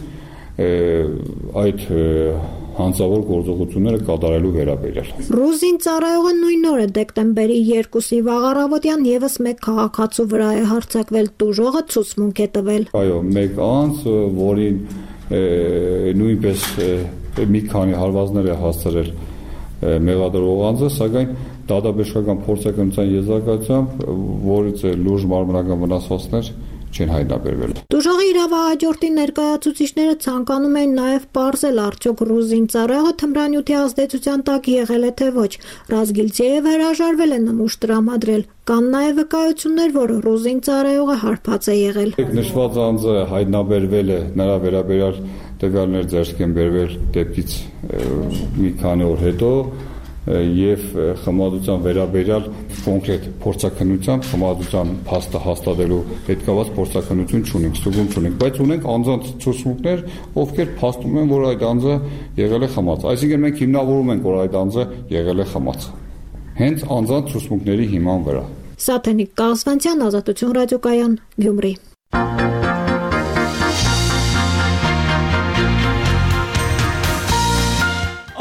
այդ հանցավոր գործողությունները կատարելու վերաբերյալ։ Ռուզին ծառայողը նույն օրը դեկտեմբերի երկուսի վաղ առավոտյան եւս մեկ քաղաքացու վրա է հարձակվել, տուժողը ցուցմունք է տվել։ Այո, մեկ անձ, որին նույնպես մի քանի հարվածներ է հասցրել մեղադրվող անձը, սակայն դատաբժշկական փորձաքննության եզրակացությամբ, որից է լուրջ մարմնական վնասվածքներ չեն հայտնաբերվել։ Տուժողի իրավահաջորդի ներկայացուցիչները ցանկանում են նաև պարզել, արդյոք ռուզին ծառայողը թմրանյութի ազդեցության տակ եղել է թե ոչ։ Ռազգիլձեևը հրաժարվել է նմուշ տրամադրել։ Կան նաև վկայություններ, որ ռուզին ծառայողը հարբած է եղել։ Նշված անձը հայտնաբերվել է, նրա վերաբերյալ տվյալներ ձեռք են բերվել դեպքից մի քանի օր հետո եւ խմադության վերաբերյալ կոնկրետ փորձաքննությամբ խմադության փաստը հաստատելու հետքաված փորձաքննություն չունենք, ստուգում չունենք, բայց ունենք անձանց ցուցմունքներ, ովքեր փաստում են, որ այդ անձը եղել է խմած։ Այսինքն մենք հիմնավորում ենք, որ այդ անձը եղել է խմած։ Հենց անձանց ցուցմունքների հիման վրա։ Սաթենիկ Կաղզվանցյան, Ազատություն ռադիոկայան, Գյումրի։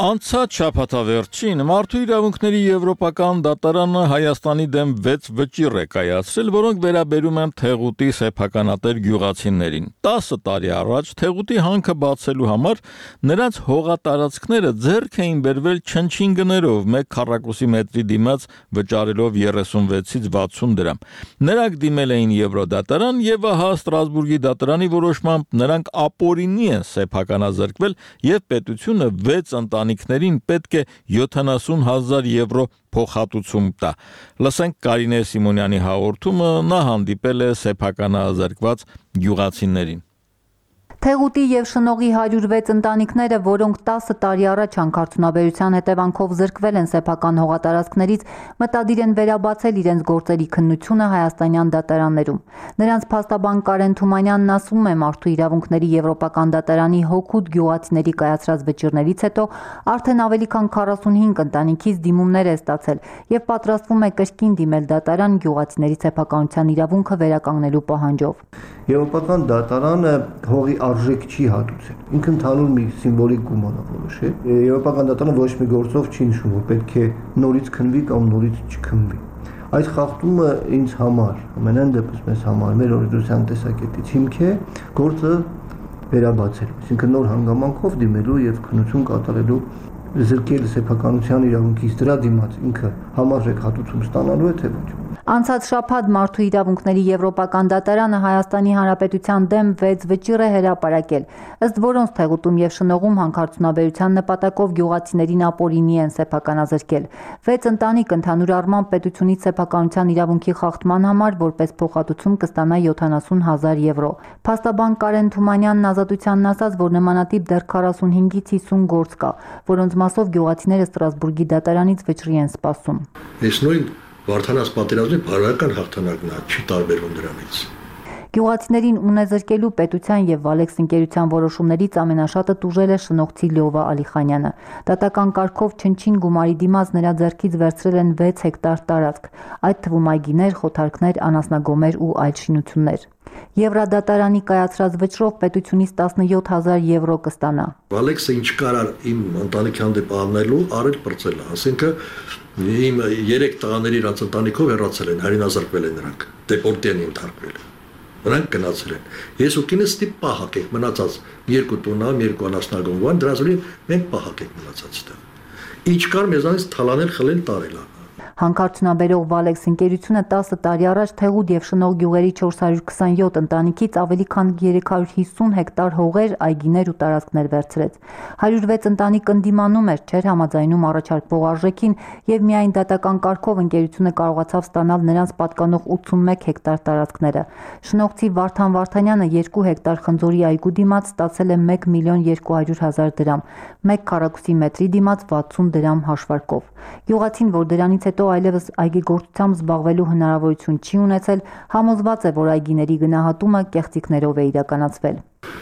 Անցած շաբաթավերջին Մարդու իրավունքների Եվրոպական դատարանը Հայաստանի դեմ վեց վճիռ է կայացրել, որոնք վերաբերում են Թեղուտի սեփականատեր գյուղացիներին։ տասը տարի առաջ Թեղուտի հանքը բացելու համար նրանց հողատարածքները ձեռք էին բերվել չնչին գներով, մեկ քառակուսի մետրի դիմաց վճարելով երեսունվեցից վաթսուն դրամ։ Նրանք դիմել էին Եվրոդատարան եւ ահա Ստրասբուրգի դատարանի որոշմամբ նրանք ապօրինի են սեփականազրկվել եւ պետությունը վեց ընտանիքներին պետք է յոթանասուն հազար եվրո փոխհատուցում տա։ Լսենք Կարինե Սիմոնյանի հաղորդումը, նա հանդիպել է սեփականազրկված գյուղացիներին։ Թեղուտի եւ Շնողի հարյուր վեց ընտանիքները, որոնք տասը տարի առաջ հանքարդյունաբերության հետևանքով զրկվել են սեփական հողատարածքներից, մտադիր են վերաբացել իրենց գործերի քննությունը հայաստանյան դատարաններում։ Նրանց փաստաբան Կարեն Թումանյանն ասում է, Մարդու իրավունքների Եվրոպական դատարանի հոգուտ գյուղացիների կայացրած վճիռներից հետո արդեն ավելի քան քառասունհինգ ընտանիքից դիմումներ է ստացել եւ պատրաստվում է կրկին դիմել դատարան գյուղացիների սեփականության իրավունքը վերականգնելու պահանջով։ Եվրոպական դատարանը հողի արժեք չի հատուցել։ Ինքը ընդհանուր մի սիմվոլիկ գումար է որոշել։ Եվրոպական դատարանը ոչ մի գործով չի նշում, որ պետք է նորից քննվի կամ նորից չքննվի։ Այս խախտումը ինձ համար, ամենայն դեպս մեզ համար, մեր օրենսդրության տեսակետից հիմք է գործը վերաբացել։ Այսինքն նոր հանգամանքով դիմելու եւ քննություն կատարելու զրկել սեփականության իրավունքից դրա դիմաց ինքը համարժեք հատուցում ստանալու է թե ոչ։ Անցած շաբաթ Մարդու իրավունքների Եվրոպական դատարանը Հայաստանի Հանրապետության դեմ վեց վճիռ է հրապարակել, ըստ որոնց Թեղուտում եւ Շնողում հանքարդյունաբերության նպատակով գյուղացիներին ապօրինի են սեփականազրկել։ Վեց ընտանիք ընդհանուր առմամբ պետությունից սեփականության իրավունքի խախտման համար որպես փոխհատուցում կստանա յոթանասուն հազար եվրո։ Փաստաբան Կարեն Թումանյանն Ազատությանն ասաց, որ նմանատիպ դեռ քառասունհինգից հիսուն գործ կա, որոնց մասով գյուղացիները Ստրասբուրգի դատարանից վճռի են սպասում։ Այս նույն Վարդանաց պատերազմի բարոյական հաղթանակն է, չի տարբերվում դրանից։ Գյուղացիներին ունեզրկելու պետության եւ Վալեքս ընկերության որոշումներից ամենաշատը տուժել է շնողցի Լյովա Ալիխանյանը։ Դատական կարգով չնչին գումարի դիմաց նրա ձեռքից վերցրել են վեց հեկտար տարածք, այդ թվում այգիներ, խոթարքներ, անասնագոմեր ու այլ շինություններ։ Եվրադատարանի կայացրած վճռով պետությունից տասնյոթ հազար եվրո կստանա։ Վալեքսը ինչ կարար իմ ընտանիքի հանդեպ անելու, արել բրծել է, ասենքը իմ երեք տղաների իրաց ընտանիքով հեռացել են, հայրենազրկվել են նրանք, դեպորտի են ընդհարկվել։ Նրանք գնացել են։ Ես ու կինս ստիպ պահակ եք մնացած երկու տունա, երկու անասնագոմ, դրանց վրա մենք պահակ եք մնացած դա։ Ինչ կար մեզանից թալանել, խլել, տարել։ Հանքարդյունաբերող Վալեքս ընկերությունը տասը տարի առաջ Թեղուտ եւ Շնող գյուղերի չորս հարյուր քսանյոթ ընտանիքից ավելի քան երեք հարյուր հիսուն հեկտար հողեր, այգիներ ու տարածքներ վերցրեց։ հարյուր վեց ընտանիք ընդդիմանում էր, չէր համաձայնում առաջարկվող արժեքին եւ միայն դատական կարգով ընկերությունը կարողացավ ստանալ նրանց պատկանող ութսունմեկ հեկտար տարածքները։ Շնողցի Վարդան Վարդանյանը երկու հեկտար խնձորի այգու դիմաց ստացել է մեկ միլիոն երկու հարյուր հազար դրամ, մեկ քառակուսի մետրի դիմաց վաթսուն դրամ հաշվարկով։ Գյուղացին, որ դրանից հետո այլևս այգեգործությամբ զբաղվելու հնարավորություն չի ունեցել, համոզված է, որ այգիների գնահատումը կեղծիքներով է իրականացվել։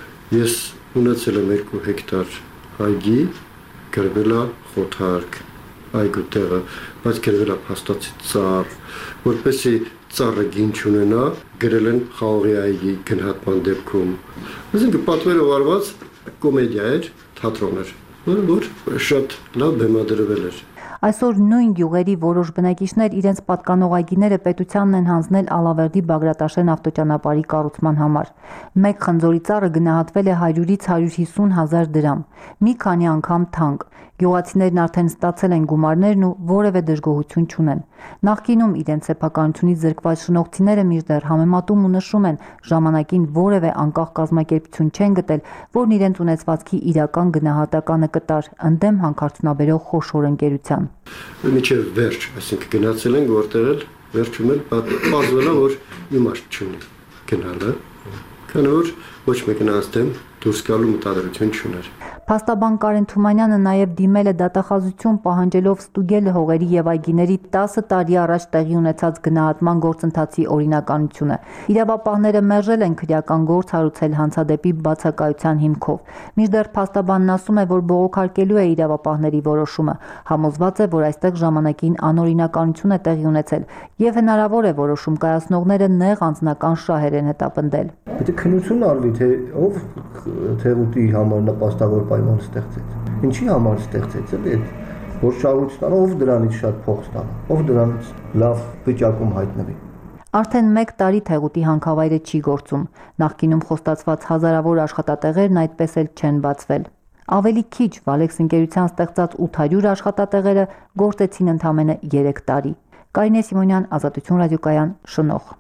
Ես ունեցել եմ երկու հեկտար այգի, գրվել է խոթարք, այգու տեղը, բայց գրվել է փաստացի ծառ, որպեսզի ծառը գին չունենա, գրել են խաղողի այգի գնահատման դեպքում։ Այսինքն պատվերով արված կոմեդիա էր, թատրոն էր, որ շատ լավ բեմադրվել էր։ Այսօր նույն գյուղերի որոշ բնակիչներ իրենց պատկանող այգիները պետությանն են հանձնել Ալավերդի Բագրատաշեն ավտոճանապարհի կառուցման համար։ Մեկ խնձորի ծառը գնահատվել է հարյուրից հարյուր հիսուն հազար դրամ, մի քանի անգամ թանկ։ Գյուղացիներն արդեն ստացել են գումարներն ու որևէ դժգոհություն չունեն։ Նախկինում իրենց սեփականությունից զրկված շնողցիները մինչդեռ համեմատում ու նշում են, ժամանակին որևէ անկախ կազմակերպություն չեն գտել, որն իրենց ունեցվածքի իրական գնահատականը կտար, ընդդեմ հանքարդյունաբերող խոշոր ընկերության։ Մինչև վերջ, այսինքն գնացել են որտեղ էլ վերջում էլ պարզվել է, որ իմաստ չունի գնալը, քանի որ ոչ մեկն ասեմ դուրս գալու մտադրություն չուներ։ Փաստաբան Կարեն Թումանյանը նաև դիմել է դատախազություն պահանջելով ստուգել հողերի եւ այգիների տասը տարի առաջ տեղի ունեցած գնահատման գործընթացի օրինականությունը։ Իրավապահները մերժել են քրեական գործ հարուցել հանցադեպի բացակայության հիմքով։ Մինչդեռ փաստաբանն ասում է, որ բողոքարկելու է իրավապահների որոշումը, համոզված է, որ այստեղ ժամանակին անօրինականություն է տեղի ունեցել եւ հնարավոր է որոշում կայացնողները նեղ անձնական շահեր են հետապնդել։ Պետք է քննություն արվի, թե ով Թեղուտի համար նպաստավոր պայման ստեղծեց։ Ինչի համար ստեղծեց այդ որ շահույթան ով դրանից շատ փող ստանա, ով դրանից լավ վիճակում հայտնվի։ Արդեն մեկ տարի Թեղուտի հանքավայրը չի գործում։ Նախկինում խոստացված հազարավոր աշխատատեղերն այդպես էլ չեն բացվել։ Ավելի քիչ Valex ընկերության ստեղծած ութ հարյուր աշխատատեղերը գործեցին ընդամենը երեք տարի։ Կարինե Սիմոնյան, Ազատություն ռադիոկայան, Շնող։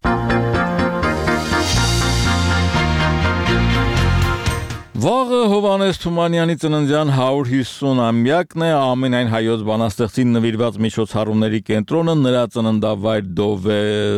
Վաղը Հովհաննես Թումանյանի ծննդյան հարյուր հիսուն-ամյակն է, ամենայն հայոց բանաստեղծին նվիրված միջոցառումների կենտրոնը նրա ծննդավայր Դովե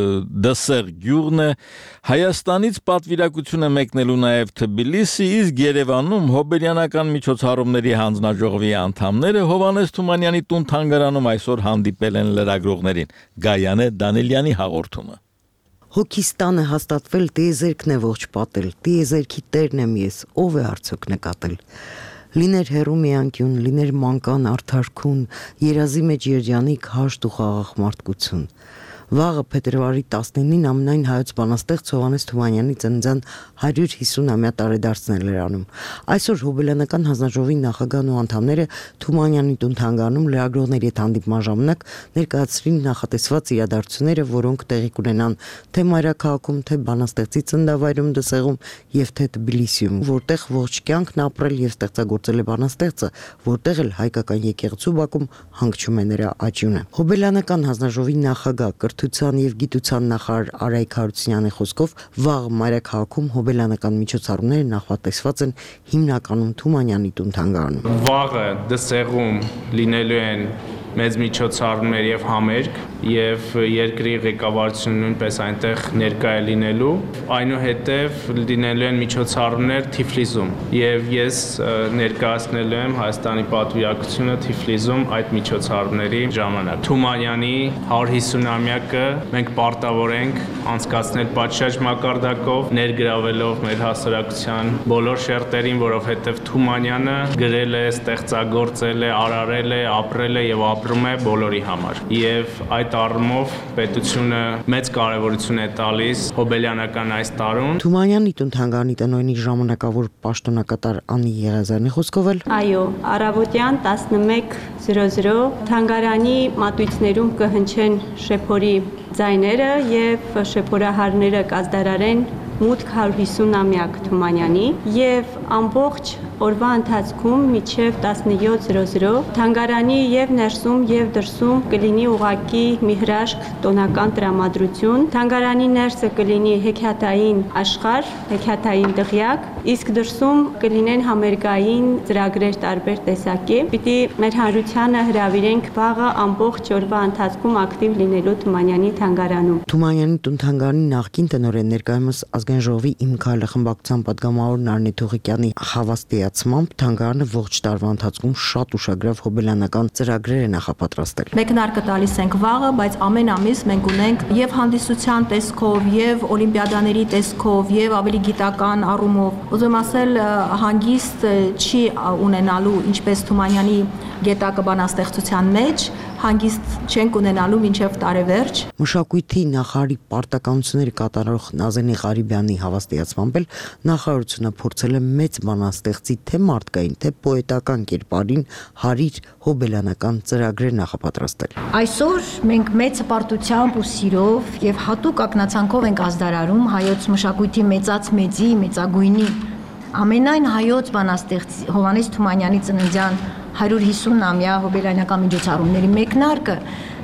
Դսեղ գյուղն է, Հայաստանից պատվիրակություն է մեկնելու նաև Թբիլիսի, իսկ Երևանում հոբելյանական միջոցառումների հանձնաժողովի անդամները Հովհաննես Թումանյանի տուն-թանգարանում այսօր հանդիպել են լրագրողներին։ Գայանե Դանիելյանի հաղորդումը։ Հոգիստանը հաստատվել տիեզերքն է ողջ պատել, տիեզերքի տերն եմ ես, ով է արդյոք նկատել։ Լիներ հեռու մի անկյուն, լիներ մանկան արդարքուն, երազի մեջ երջանիկ հաշտ ու խաղաղ մարդկություն։ Վաղը փետրվարի տասնինին ամենայն հայոց բանաստեղծ Հովհաննես Թումանյանի ծննդյան հարյուր հիսուն-ամյա տարեդարձն է լրանում։ Այսօր հոբելյանական հանձնաժողովի նախագահն ու անդամները Թումանյանի տուն-թանգարանում լրագրողների հետ հանդիպման ժամանակ ներկայացրին նախատեսված իրադարձությունները, որոնք տեղի կունենան թե մայրաքաղաքում, թե բանաստեղծի ծննդավայրում Դսեղում եւ թե Թբիլիսիում, որտեղ ողջ կյանքն ապրել եւ ստեղծագործել է բանաստեղծը, որտեղ էլ հայկական եկեղեցու բակում հանգչում է նրա աճյունը։ Հոբելյանական հանձնաժողովի նախագահ կրթության եւ գիտության նախարար Արայք Հարությունյանի խոսքով վաղ մայրաքաղաքում հոբելյանական միջոցառումները նախատեսված են հիմնականում Թումանյանի տուն-թանգարանում։ Վաղը Դսեղում լինելու են մեծ միջոցառումներ եւ համերգ եւ երկրի ղեկավարությունը նույնպես այնտեղ ներկա է լինելու, այնուհետեւ լինելու են միջոցառումներ Թիֆլիսում եւ ես ներկայացնելու եմ Հայաստանի պատվիրակությունը Թիֆլիսում այդ միջոցառումների ժամանակ։ Թումանյանի հարյուր հիսուն-ամյակը մենք պարտավոր ենք անցկացնել պատշաճ մակարդակով, ներգրավելով մեր հասարակության բոլոր շերտերին, որովհետեւ Թումանյանը գրել է, ստեղծագործել է, արարել է, ապրել է եւ ապրում է բոլորի համար։ Եվ այդ առումով պետությունը մեծ կարևորություն է տալիս հոբելյանական այս տարուն։ Թումանյանի տուն-թանգարանի տնօրենի ժամանակավոր պաշտոնակատար Անի Եղիազարյանի խոսքով էլ այո, առավոտյան տասնմեկ զրո զրո թանգարանի մատույցներում կհնչեն շեփորի ձայները եւ շեփորահարները կազդարարեն մուտք հարյուր հիսուն-ամյակ Թումանյանի եւ ամբողջ օրվա ընթացքում մինչև տասնյոթ զրո զրո թանգարանի եւ ներսում եւ դրսում կլինի ուղակի մի հրաշք տոնական տրամադրություն։ Թանգարանի ներսը կլինի հեքիաթային աշխարհ, հեքիաթային դղյակ, իսկ դրսում կլինեն համերգային ծրագրեր տարբեր տեսակի։ Պիտի մեր հանրությանը հրավիրենք վաղը ամբողջ օրվա ընթացքում ակտիվ լինելու Թումանյանի թանգարանում։ Թումանյանի տուն-թանգարանի նախկին տնօրեն ներկայումս ազգային ժողովի Իմ քայլը խմբակցության պատգամավոր Նարնե Թողիկյանի հավաստիացմամբ թանգարանը ողջ տարվա ընթացքում շատ ուշագրավ հոբելյանական ծրագրեր է նախապատրաստել։ Մեկնարկը տալիս ենք վաղը, բայց ամեն ամիս մենք ունենք եւ հանդիսության տեսքով, եւ օլիմպիադաների տեսքով, եւ ավելի գիտական առումով։ Ուզում ասել, հանգիստ չի ունենալու ինչպես Թումանյանի գետակը բանաստեղծության մեջ, հանգիստ չենք ունենալու մինչև տարեվերջ։ Մշակույթի նախարարի պարտականությունները կատարող Նազենի Ղարիբյանի հավաստիացմամբ էլ նախարարությունը փորձել է մեծ բանաստեղծի թե մարդկային, թե պոետական կերպարին հարիր հոբելյանական ծրագրեր նախապատրաստել։ Այսօր մենք մեծ հպարտությամբ ու սիրով եւ հատուկ ակնացանքով ենք ազդարարում հայոց մշակույթի մեծած մեծի, մեծագույնի ամենայն հայոց բանաստեղծի Հովհաննես Թումանյանի ծննդյան հարյուր հիսուն-ամյա հոբելյանական միջոցառումների մեկնարկը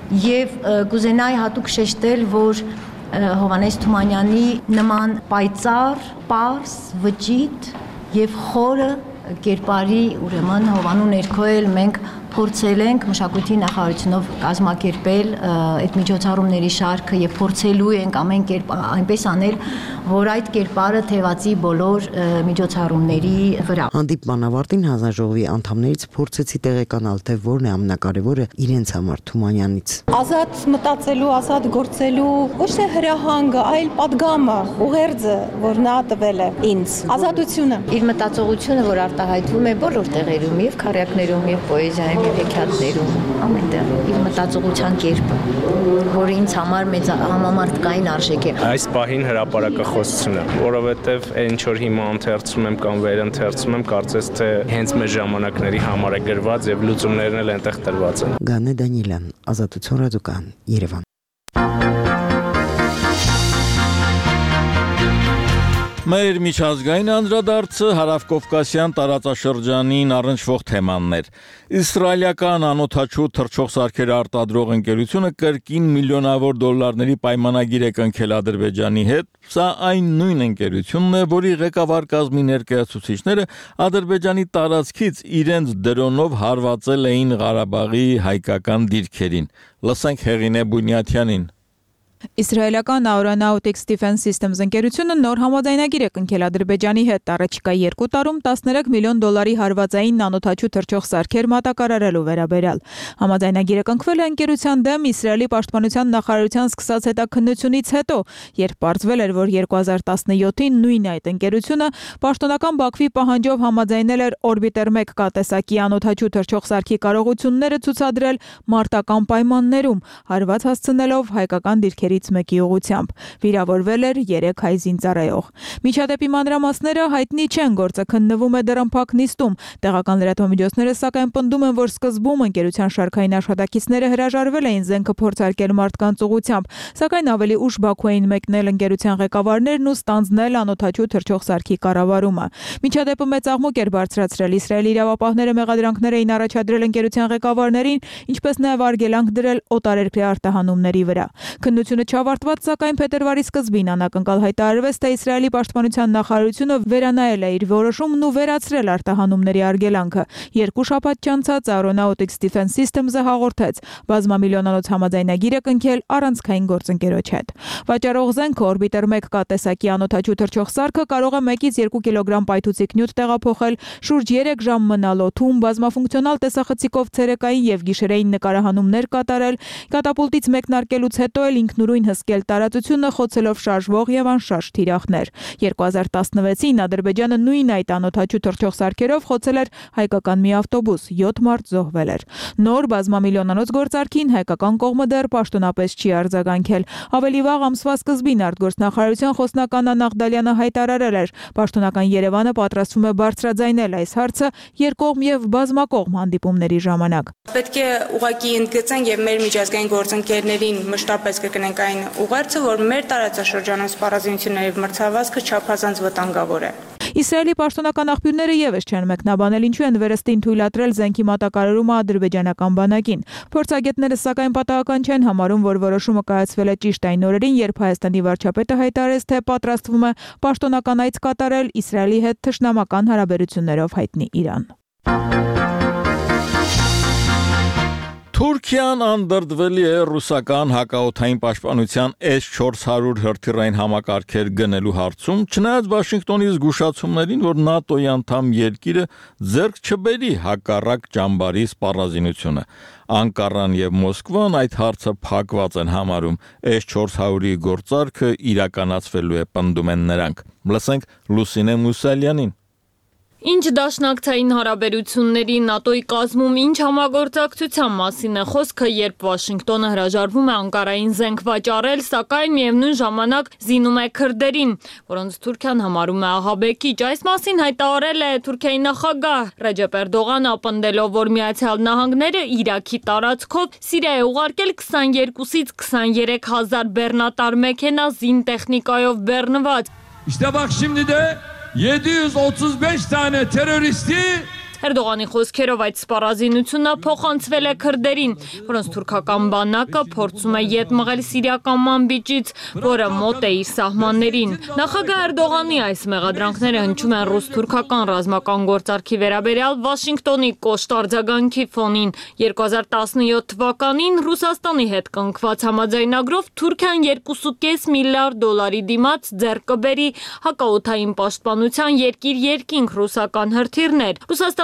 եւ կուզենայի հատուկ շեշտել, որ Հովհաննես Թումանյանի նման պայծառ, պարզ, վճիտ եւ խորը կերպարի ուրեմն հովանու ներքո էլ մենք փորձել ենք մշակույթի նախարարությունով կազմակերպել այդ միջոցառումների շարքը եւ փորձելու ենք ամեն կերպ այնպես անել, որ այդ կերպարը թևածի բոլոր միջոցառումների վրա։ Հանդիպման ավարտին հանձնաժողովի անդամներից փորձեցի տեղեկանալ, թե որն է ամենակարևորը իրենց համար Թումանյանից։ Ազատ մտածելու, ազատ գործելու ոչ թե հրահանգը, այլ պատգամը, ուղերձը, որ նա տվել է ինձ։ Ազատությունը։ Իր մտածողությունը, որ արտահայտվում է բոլոր տեղերում, եւ քարյակներում, եւ պոեզիայում, եւ հեքիաթներում, ամենտեղ։ Իր մտածողության կերպը, որը ինձ համար մեծ համամարտկային արժեք է։ Այս պահին հրապարակախոսություն է, որովհետեւ այն ինչ որ հիմա ընթերցում եմ կամ վերընթերցում եմ, կարծես թե հենց մեր ժամանակների համար է գրված եւ լուծումներն էլ այնտեղ տրված են։ Գանե Դանիելյան, Ազատություն ռադիոկայան, Երևան։ Մեր միջազգային անդրադարձը հարավկովկասյան տարածաշրջանին առնչվող թեմաններ։ Իսրայելական անօթաչու թռչող սարքեր արտադրող ընկերությունը կրկին միլիոնավոր դոլարների պայմանագիր է կնքել Ադրբեջանի հետ։ Սա այն նույն ընկերությունն է, որի ղեկավար կազմի ներկայացուցիչները Ադրբեջանի տարածքից իրենց դրոնով հարվածել էին Ղարաբաղի հայկական դիրքերին։ Լսենք Հեղինե Բունյաթյանին։ Իսրայելական Aeronautics Defense Systems ընկերությունը նոր համաձայնագիր է կնքել Ադրբեջանի հետ առաջիկա երկու տարում տասներեք միլիոն դոլարի հարվածային նանոթաչու թռչող սարքեր մատակարարելու վերաբերյալ։ Համաձայնագիրը կնքվել է ընկերության դեմ Իսրայելի պաշտպանության նախարարության սկսած հետաքննությունից հետո, երբ պարզվել էր, որ երկու հազար տասնյոթին նույն այդ ընկերությունը պաշտոնական Բաքվի պահանջով համաձայնել էր Orbiter մեկ կատեսակի անօթաչու թռչող սարքի կարողությունները ցուցադրել մարտական պայմաններում, հարված հասցնելով հայկական դիրքերի մեկի ուղությամբ։ Վիրավորվել էր երեք հայ զինծառայող։ Միջադեպի մանրամասները հայտնի չեն, գործը քննվում է դռնփակ նիստում։ Տեղական լրատվամիջոցները սակայն պնդում են, որ սկզբում ընկերության շարքային աշխատակիցները հրաժարվել էին զենքը փորձարկել մարդկանց ուղությամբ, սակայն ավելի ուշ Բաքու էին մեկնել ընկերության ղեկավարներն ու ստանձնել անօթաչու թռչող սարքի կառավարումը։ Միջադեպը մեծ աղմուկ էր բարձրացրել։ Իսրայելի իրավապահները մեղադրանքներ էին առաջադրել ընկերության ղեկավարներին, ինչպես նաև արգելանք դրել օտարերկրյա արտահանումների վրա։ Քննությունը չավարտված, սակայն փետրվարի սկզբին անակնկալ հայտարարվեց, թե Իսրայելի պաշտպանության նախարարությունը վերանայել է իր որոշումն ու վերացրել արտահանումների արգելանքը։ Երկու շաբաթ չանցած Aeronautics Defense Systems-ը հաղորդեց, բազմամիլիոնանոց համաձայնագիր է կնքել առանցքային գործընկերոջ հետ։ Վաճառող զենքը Orbiter մեկ կատեսակի անօթաչու թռչող սարքը կարող է մեկից երկու կիլոգրամ պայթուցիկ նյութ տեղափոխել, շուրջ երեք ժամ մնալ օդում, բազմաֆունկցիոնալ տեսախցիկով ցերեկային եւ գիշերային նկարահանումներ կատարել, կատապուլտից մեկնարկելուց հետո էլ ինքնուրույն հսկել տարածությունը խոցելով շարժվող եւ անշարժ թիրախներ։ երկու հազար տասնվեցին Ադրբեջանը նույն այդ անօթաչու թռչող սարքերով խոցել էր հայկական մի ավտոբուս, յոթ մարդ զոհվել էր։ Նոր բազմամիլիոնանոց գործարքին հայկական կողմը դեռ պաշտոնապես չի արձագանքել։ Ավելի վաղ ամսվա սկզբին արտգործնախարարության խոսնական Անահ Դալյանը հայտարարել էր, պաշտոնական Երևանը պատրաստվում է բարձրաձայնել այս հարցը երկկողմ եւ բազմակողմ հանդիպումների ժամանակ։ Պետք է ուղղակի ընդգծենք եւ մեր միջազգային գործընկերներին մշտապես կրկնենք այն ուղերձը, որ մեր տարածաշրջանում սպառազինությունների մրցավազքը չափազանց վտանգավոր է։ Իսրայելի պաշտոնական աղբյուրները եւս չեն մեկնաբանել, ինչու են վերստին թույլատրել զենքի մատակարարումը ադրբեջանական բանակին։ Փորձագետները սակայն պատահական չեն համարում, որ որոշումը կայացվել է ճիշտ այն օրերին, երբ Հայաստանի վարչապետը հայտարարեց, թե պատրաստվում է պաշտոնական այց կատարել Իսրայելի հետ թշնամական հարաբերություններով հայտնի Իրան։ Թուրքիան անդրդվելի է ռուսական հակաօդային պաշտպանության էս չորս հարյուր հրթիռային համակարգեր գնելու հարցում, չնայած Վաշինգտոնի զգուշացումներին, որ ՆԱՏՕ-ի անդամ երկիրը ձեռք չբերի հակառակ ճամբարի սպառազինությունը։ Անկարան եւ Մոսկվան այդ հարցը փակված են համարում։ էս չորս հարյուրի գործարքը իրականացվելու է, պնդում են նրանք։ Լսենք Լուսինե Մուսալյանին։ Ինչ դաշնակցային հարաբերությունների ՆԱՏՕ-ի կազմում ինչ համագործակցության մասին է խոսքը, երբ Վաշինգտոնը հրաժարվում է Անկարային զենք վաճառել, սակայն միևնույն ժամանակ զինում է քրդերին, որոնց Թուրքիան համարում է ահաբեկիչ։ Այս մասին հայտարարել է Թուրքիայի նախագահ Ռեջեփ Էրդողանը, պնդելով, որ Միացյալ Նահանգները Իրաքի տարածքով Սիրիա է ուղարկել քսաներկուսից քսաներեք հազար բեռնատար մեքենա զինտեխնիկայով բեռնված։ İşte bak şimdi de yedi yüz otuz beş tane teröristi Էրդողանի խոսքերով այդ սպառազինությունը փոխանցվել է քրդերին, որոնց թուրքական բանակը փորձում է ետ մղել սիրիական Մամբիջից, որը մոտ է իր սահմաններին։ Նախագահ Էրդողանի այս մեղադրանքները հնչում են ռուս-թուրքական ռազմական գործարքի վերաբերյալ Վաշինգտոնի կոշտ արձագանքի ֆոնին։ երկու հազար տասնյոթ թվականին Ռուսաստանի հետ կնքված համաձայնագրով Թուրքիան երկու կես միլիարդ դոլարի դիմաց ձեռք կբերի հակաօդային պաշտպանության երկիր երկինք ռուսական հրթիռներ։ Ռուսաստանը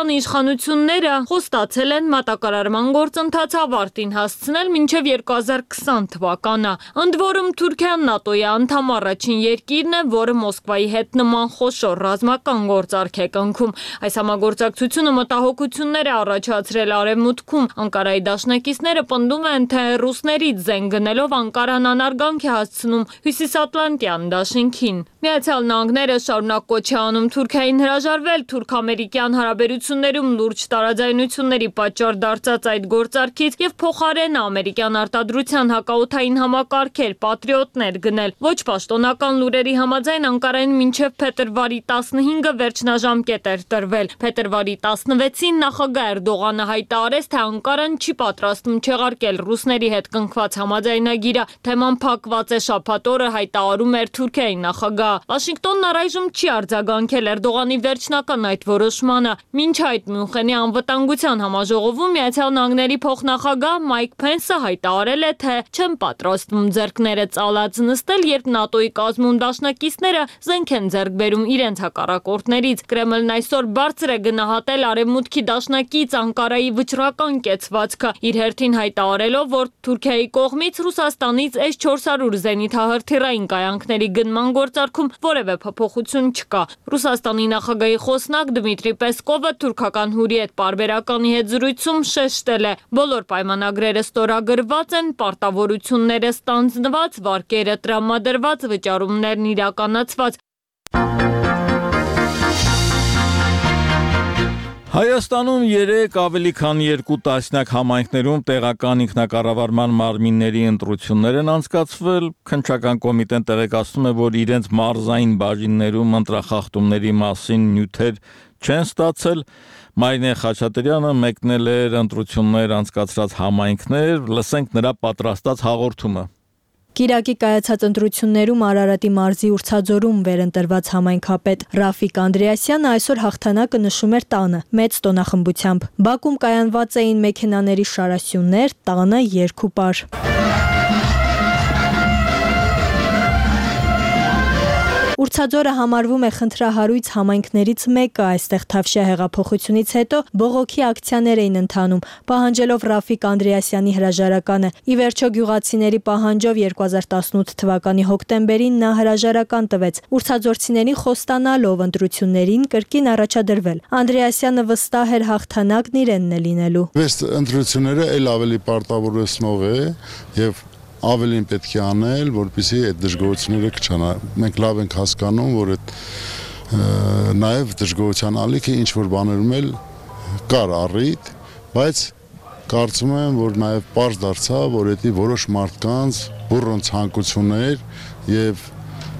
հայաստան իշխանությունները խոստացել են մատակարարման գործընթացը ավարտին հասցնել մինչև երկու հազար քսան թվականը։ Ընդ որում Թուրքիան ՆԱՏՕ-ի անդամ առաջին երկիրն է, որը Մոսկվայի հետ նման խոշոր ռազմական գործարք է կնքում։ Այս համագործակցությունը մտահոգություններ է առաջացրել Արևմուտքում։ Անկարայի դաշնակիցները պնդում են, թե ռուսներից զենք գնելով Անկարան անարգանք է հասցնում Հյուսիսատլանտյան դաշինքին։ Միացյալ Նահանգները շարունակ կոչ է անում Թուրքիային հրաժարվել թուրք-ամերիկյան հարաբերություններում լուրջ տարաձայնությունների պատճառ դարձած այդ գործարքից եւ փոխարենը ամերիկյան արտադրության հակաօդային համակարգեր, պատրիոտներ գնել։ Ոչ պաշտոնական լուրերի համաձայն Անկարային մինչև փետրվարի տասնհինգը վերջնաժամկետ էր տրվել։ Փետրվարի տասնվեցին նախագահ Էրդողանը հայտարարեց, թե Անկարան չի պատրաստվում չեղարկել ռուսների հետ կնքված համաձայնագիրը։ Թեման փակված է շաբաթ օրը հայտարարում էր Թուրքիայի նախագահ։ Վաշինգտոնն առայժմ չի արձագանքել Էրդողանի վերջնական այդ որոշմանը։ Մինչ այդ Մյունխենի անվտանգության համաժողովում Միացյալ Նահանգների փոխնախագահ Մայք Փենսը հայտարարել է, թե չեն պատրաստվում ձեռքները ծալած նստել, երբ ՆԱՏՕ-ի կազմում դաշնակիցները զենք են ձեռք բերում իրենց հակառակորդներից։ Կրեմլն այսօր բարձր է գնահատել Արևմուտքի դաշնակից Անկարայի վճռական կեցվածքը, իր հերթին հայտարարելով, որ Թուրքիայի կողմից Ռուսաստանից էս չորս հարյուր զենիթահրթիռային կայանքների գնման գործարքում որևէ փոփոխություն չկա։ Ռուսաստանի նախագահի խոսնակ Դմիտրի Պեսկովը թուրքական հյուրի հետ պարբերականի հետ զրույցում շեշտել է. բոլոր պայմանագրերը ստորագրված են, պարտավորությունները ստանձնված, վարկերը տրամադրված, վճարումներն իրականացված։ Հայաստանում երեք ավելի քան երկու տասնյակ համայնքներում տեղական ինքնակառավարման մարմինների ընտրություններ են անցկացվել։ Քննչական կոմիտեն տեղեկացնում է, որ իրենց մարզային բաժիններում ընտրախախտումների մասին նյութեր չեն ստացել։ Մարինե Խաչատրյանը մեկնել էր ընտրություններ անցկացրած համայնքներ, լսենք նրա պատրաստած հաղորդումը։ Կիրակի կայացած ընտրություններում Արարատի մարզի Ուրցաձորում վերընտրված համայնքապետ Ռաֆիկ Անդրեասյանը այսօր հաղթանակը նշում էր տանը, մեծ տոնախմբությամբ։ Բակում կայանված էին մեքենաների շարասյուններ, տանը երկու պար։ Ուրցաձորը համարվում է խնդրահարույց համայնքներից մեկը, այստեղ Թավշյա հեղափոխությունից հետո բողոքի ակցիաներ էին ընթանում, պահանջելով Ռաֆիկ Անդրեասյանի հրաժարականը։ Ի վերջո գյուղացիների պահանջով երկու հազար տասնութ թվականի հոկտեմբերին նա հրաժարական տվեց, ուրցաձորցիներին խոստանալով ընտրություններին կրկին առաջադրվել։ Անդրեասյանը վստահ էր հաղթանակն իրենն է լինելու։ Այս ընտրությունները ել ավելի պարտավորեցնող է եւ ավելին պետք է անել, որպեսզի այդ դժգոհությունները կչանա։ Մենք լավ ենք հասկանում, որ այդ նաև դժգոհության ալիքը ինչ որ բաներում էլ կար առիթ, բայց կարծում եմ, որ նաև պարզ դարձավ, որ դա որոշ մարդկանց բուռն ցանկություններ եւ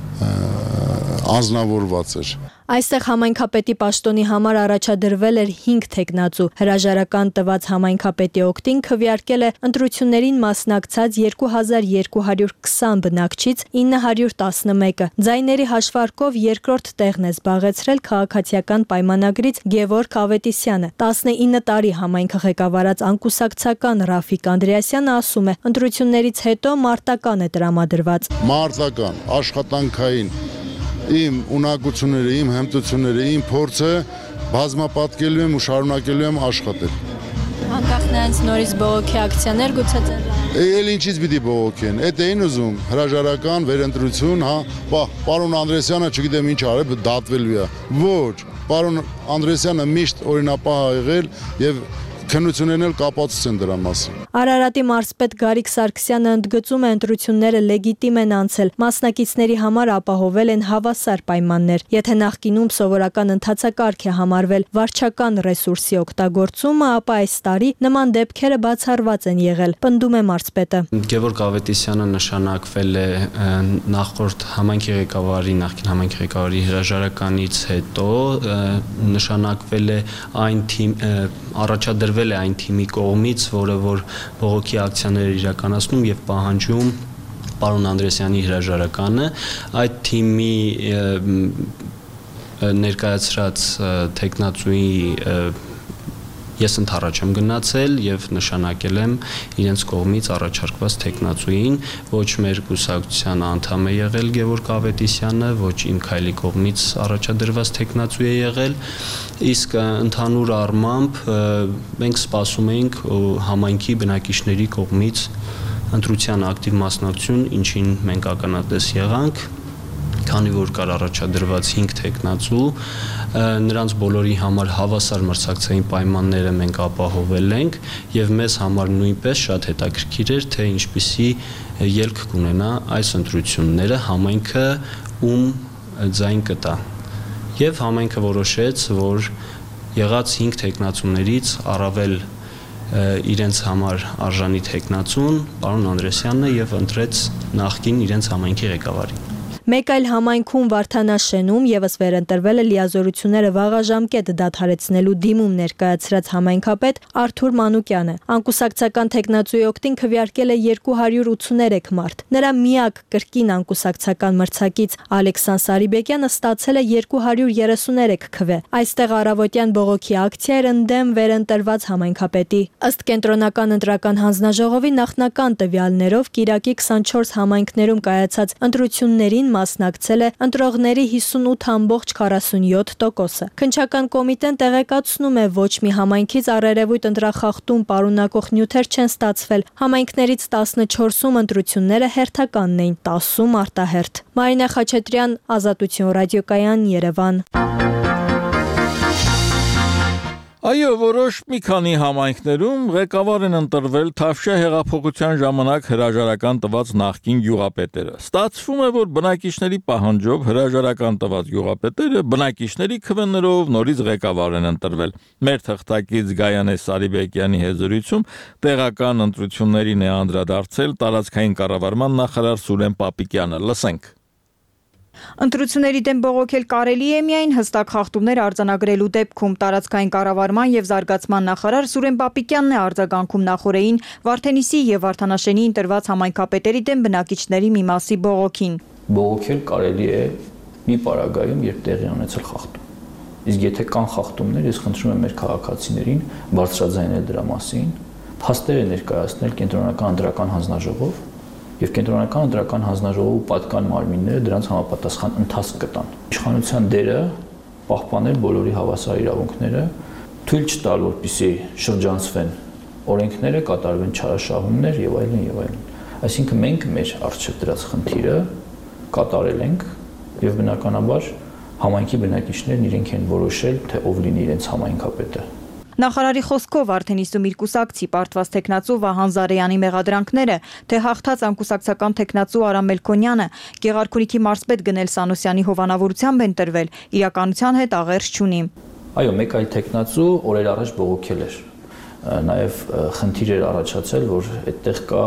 անznավորված էր։ Այստեղ համայնքապետի պաշտոնի համար առաջադրվել էր հինգ թեկնածու։ Հրաժարական տված համայնքապետի օգտին քվեարկել է ընտրություններին մասնակցած երկու հազար երկու հարյուր քսան բնակչից ինը հարյուր տասնմեկը։ Ձայների հաշվարկով երկրորդ տեղն է զբաղեցրել քաղաքացիական պայմանագրից Գևորգ Ավետիսյանը։ տասնինը տարի համայնքը ղեկավարած անկուսակցական Ռաֆիկ Անդրեասյանը ասում է, ընտրություններից հետո մարտական է տրամադրված։ Մարտական, աշխատանքային իմ ունակությունները, իմ հմտությունները, իմ փորձը բազմապատկելու եմ ու շարունակելու եմ աշխատել։ Անկախ նրանց նորից բողոքի ակցիաներ գուցե ձեռնարկել։ Էլ ինչից պիտի բողոքեն։ Այդ էին ուզում հրաժարական վերընտրություն, հա, պարոն Անդրեասյանը չգիտեմ ինչ արել, դատվելու է։ Ոչ, պարոն Անդրեասյանը միշտ օրինապահ ա եղել եւ քննություններն էլ կապացուցեն դրա մասին։ Արարատի մարզպետ Գարիկ Սարգսյանը ընդգծում է ընտրությունները լեգիտիմ են անցել, մասնակիցների համար ապահովել են հավասար պայմաններ։ Եթե նախկինում սովորական ընթացակարգ է համարվել վարչական ռեսուրսի օգտագործումը, ապա այս տարի նման դեպքերը բացառված են եղել, պնդում է մարզպետը։ Գևորգ Ավետիսյանը նշանակվել է նախորդ համայնքի ղեկավարի, նախկին համայնքի ղեկավարի հրաժարականից հետո, նշանակվել է այն թիմ առաջադրվել է այն թիմի կողմից, որը որ բողոքի ակցիաներ իրականացնում եւ պահանջում պարոն Անդրեասյանի հրաժարականը, այդ թիմի ներկայացրած տեխնացուի Ես ընդառաջ եմ գնացել եւ նշանակել եմ իրենց կողմից առաջարկված տեխնացուին, ոչ մեր կուսակցության անդամ է եղել Գևորգ Ավետիսյանը, ոչ իմ քայլի կողմից առաջադրված տեխնացու է եղել, իսկ ընդհանուր առմամբ մենք սպասում էինք համայնքի բնակիչների կողմից ընտրության ակտիվ մասնակցություն, ինչին մենք ականատես եղանք, քանի որ կար առաջադրված հինգ տեխնացու, նրանց բոլորի համար հավասար մրցակցային պայմանները մենք ապահովել ենք եւ մեզ համար նույնպես շատ հետաքրքիր էր, թե ինչպիսի ելք կունենա այս ընտրությունները, համայնքը ում ձայն կտա։ Եվ համայնքը որոշեց, որ եղած հինգ տեխնացուներից առավել իրենց համար արժանի տեխնացուն պարոն Անդրեսյանն է եւ ընտրեց նախկին իրենց համայնքի ղեկավարին։ Մեկ այլ համայնքում Վարդանաշենում եւս վերընտրվել է լիազորությունները վաղաժամկետ դադարեցնելու դիմում ներկայացրած համայնքապետ Արթուր Մանուկյանը։ Անկուսակցական տեխնացուի օգտին քվեարկել է երկու հարյուր ութսուներեք մարդ։ Նրա միակ կրկին անկուսակցական մրցակից Ալեքսան Սարիբեկյանը ստացել է երկու հարյուր երեսուներեք քվե։ Այստեղ առավոտյան բողոքի ակցիա էր ընդդեմ վերընտրված համայնքապետի։ Ըստ կենտրոնական ընտրական հանձնաժողովի նախնական տվյալներով Կիրակի քսանչորս համայնքներում կայացած ընտրություններին մասնակցել է ընտրողների հիսունութ ամբողջ քառասունյոթ տոկոսը։ Քննչական կոմիտեն տեղեկացնում է, ոչ մի համայնքից առերևույթ ընտրախախտում պարունակող նյութեր չեն ստացվել։ Համայնքներից տասնչորսում ընտրությունները հերթականն էին, տասում արտահերթ։ Մարինա Խաչատրյան, Ազատություն ռադիոկայան, Երևան։ Այո, որոշ մի քանի համայնքներում ղեկավար են ընտրվել Թավշյա հեղափոխության ժամանակ հրաժարական տված նախկին գյուղապետերը։ Ստացվում է, որ բնակիչների պահանջով հրաժարական տված գյուղապետերը բնակիչների քվեներով նորից ղեկավար են ընտրվել։ Մեր թղթակից Գայանե Սարիբեկյանի հետ տեղական ընտրություններին է անդրադարձել տարածքային կառավարման նախարար Սուրեն Պապիկյանը։ Լսենք։ Ընտրությունների դեմ բողոքել կարելի է միայն հստակ խախտումներ արձանագրելու դեպքում տարածքային կառավարման եւ զարգացման նախարար Սուրեն Պապիկյանն է արձագանքում նախորդին Վարդենիսի եւ Վարդանաշենի ընտրված համայնքապետերի դեմ բնակիչների մի մասի բողոքին։ Բողոքել կարելի է մի պարագայում, երբ տեղի ունեցել խախտում։ Իսկ եթե կան խախտումներ, ես խնդրում եմ մեր քաղաքացիներին բարձրաձայնել դրա մասին, փաստեր ներկայացնել կենտրոնական ընտրական հանձնաժողով եւ կենտրոնական ընտրական հանձնաժողովի պատկան մարմինները դրանց համապատասխան ընթացք կտան։ Իշխանության դերը պահպանել բոլորի հավասար իրավունքները, թույլ չտալ, որպեսզի շրջանցվեն օրենքները, կատարվեն չարաշահումներ եւ այլն եւ այլն։ Այսինքն մենք մեր արժեվ դրած խնդիրը կատարել ենք եւ բնականաբար համայնքի բնակիչներն իրենք են որոշել, թե ով լինի իրենց համայնքապետը։ Նախարարի խոսքով Վարդենիսում իր կուսակցի պարտված տեխնացու Վահան Զարեյանի մեղադրանքները, թե հաղթած անկուսակցական տեխնացու Արամ Մելքոնյանը Գեղարքունիքի մարզպետ Գնել Սանոսյանի հովանավորությամբ են տրվել, իրականության հետ աղերս չունի։ Այո, մեկ այլ տեխնացու օրեր առաջ բողոքել էր։ Նաև խնդիր էր առաջացել, որ այդտեղ կա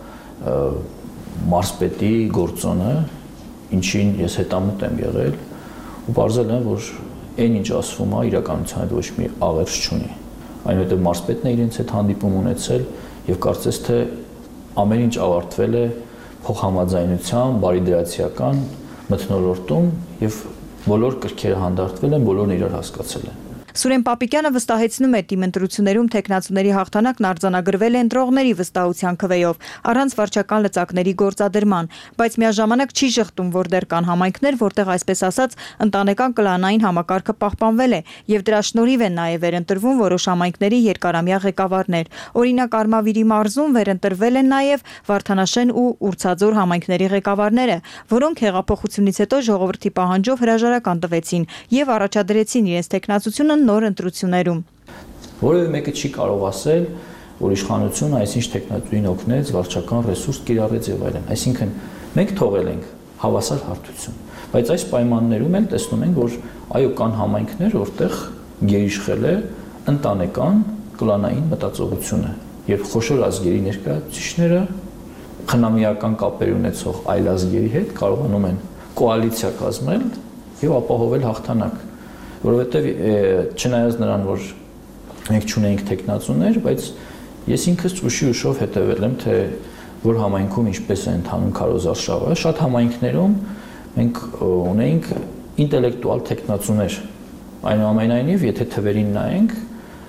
մարզպետի գործոնը, ինչին ես հետամուտ եմ եղել, ու բարձել եմ, որ այն ինչ ասվում է, իրականության հետ ոչ մի աղերս չունի։ Այնուհետև մարզպետն է իրենց հետ հանդիպում ունեցել եւ կարծես թե ամեն ինչ ավարտվել է փոխհամաձայնության, բարիդրացիական մթնոլորտում եւ բոլոր կրքերը հանդարտվել են, բոլորն իրար հասկացել են։ Սուրեն Պապիկյանը վստահեցնում է թիմ ընտրություններում տեխնացուների հաղթանակն արձանագրվել է ընտրողների վստահության քվեով, առանց վարչական լծակների գործադրման, բայց միաժամանակ չի շղթում, որ դեռ կան համայնքներ, որտեղ այսպես ասած ընտանեկան կլանային համակարգը պահպանվել է եւ դրա շնորհիվ են նաեւ վերընտրվում որոշ համայնքների երկարամյա ղեկավարներ։ Օրինակ Արմավիրի մարզում վերընտրվել են նաեւ Վարդանաշեն ու Ուրցաձոր համայնքների ղեկավարները, որոնք հեղափոխությունից հետո ժողովրդի պահանջով հրաժարական տվեցին եւ առաջադրեցին իրենց տեխնացությունը նոր ընտրություններում։ Որևէ մեկը չի կարող ասել, որ իշխանությունը այսինչ տեխնատուին օգնեց, վարչական ռեսուրս կիրառեց եւ այլն։ Այսինքն մենք թողել ենք հավասար հարթություն, բայց այս պայմաններում էլ տեսնում ենք, որ այո, կան համայնքներ, որտեղ գերիշխել է ընտանեկան կլանային մտածողությունը, երբ խոշոր ազգերի ներկայացուցիչները խնամիական կապեր ունեցող այլ ազգերի հետ կարողանում են կոալիցիա կազմել եւ ապահովել հաղթանակ, որովհետեւ չնայած նրան, որ մենք չունենք տեխնացուներ, բայց ես ինքս ուշի ուշով հետևել եմ, թե որ համայնքում ինչպես է ընթանում քարոզարշավը, շատ համայնքներում մենք ունենք ինտելեկտուալ տեխնացուներ։ Այնուամենայնիվ, եթե թվերին նայենք,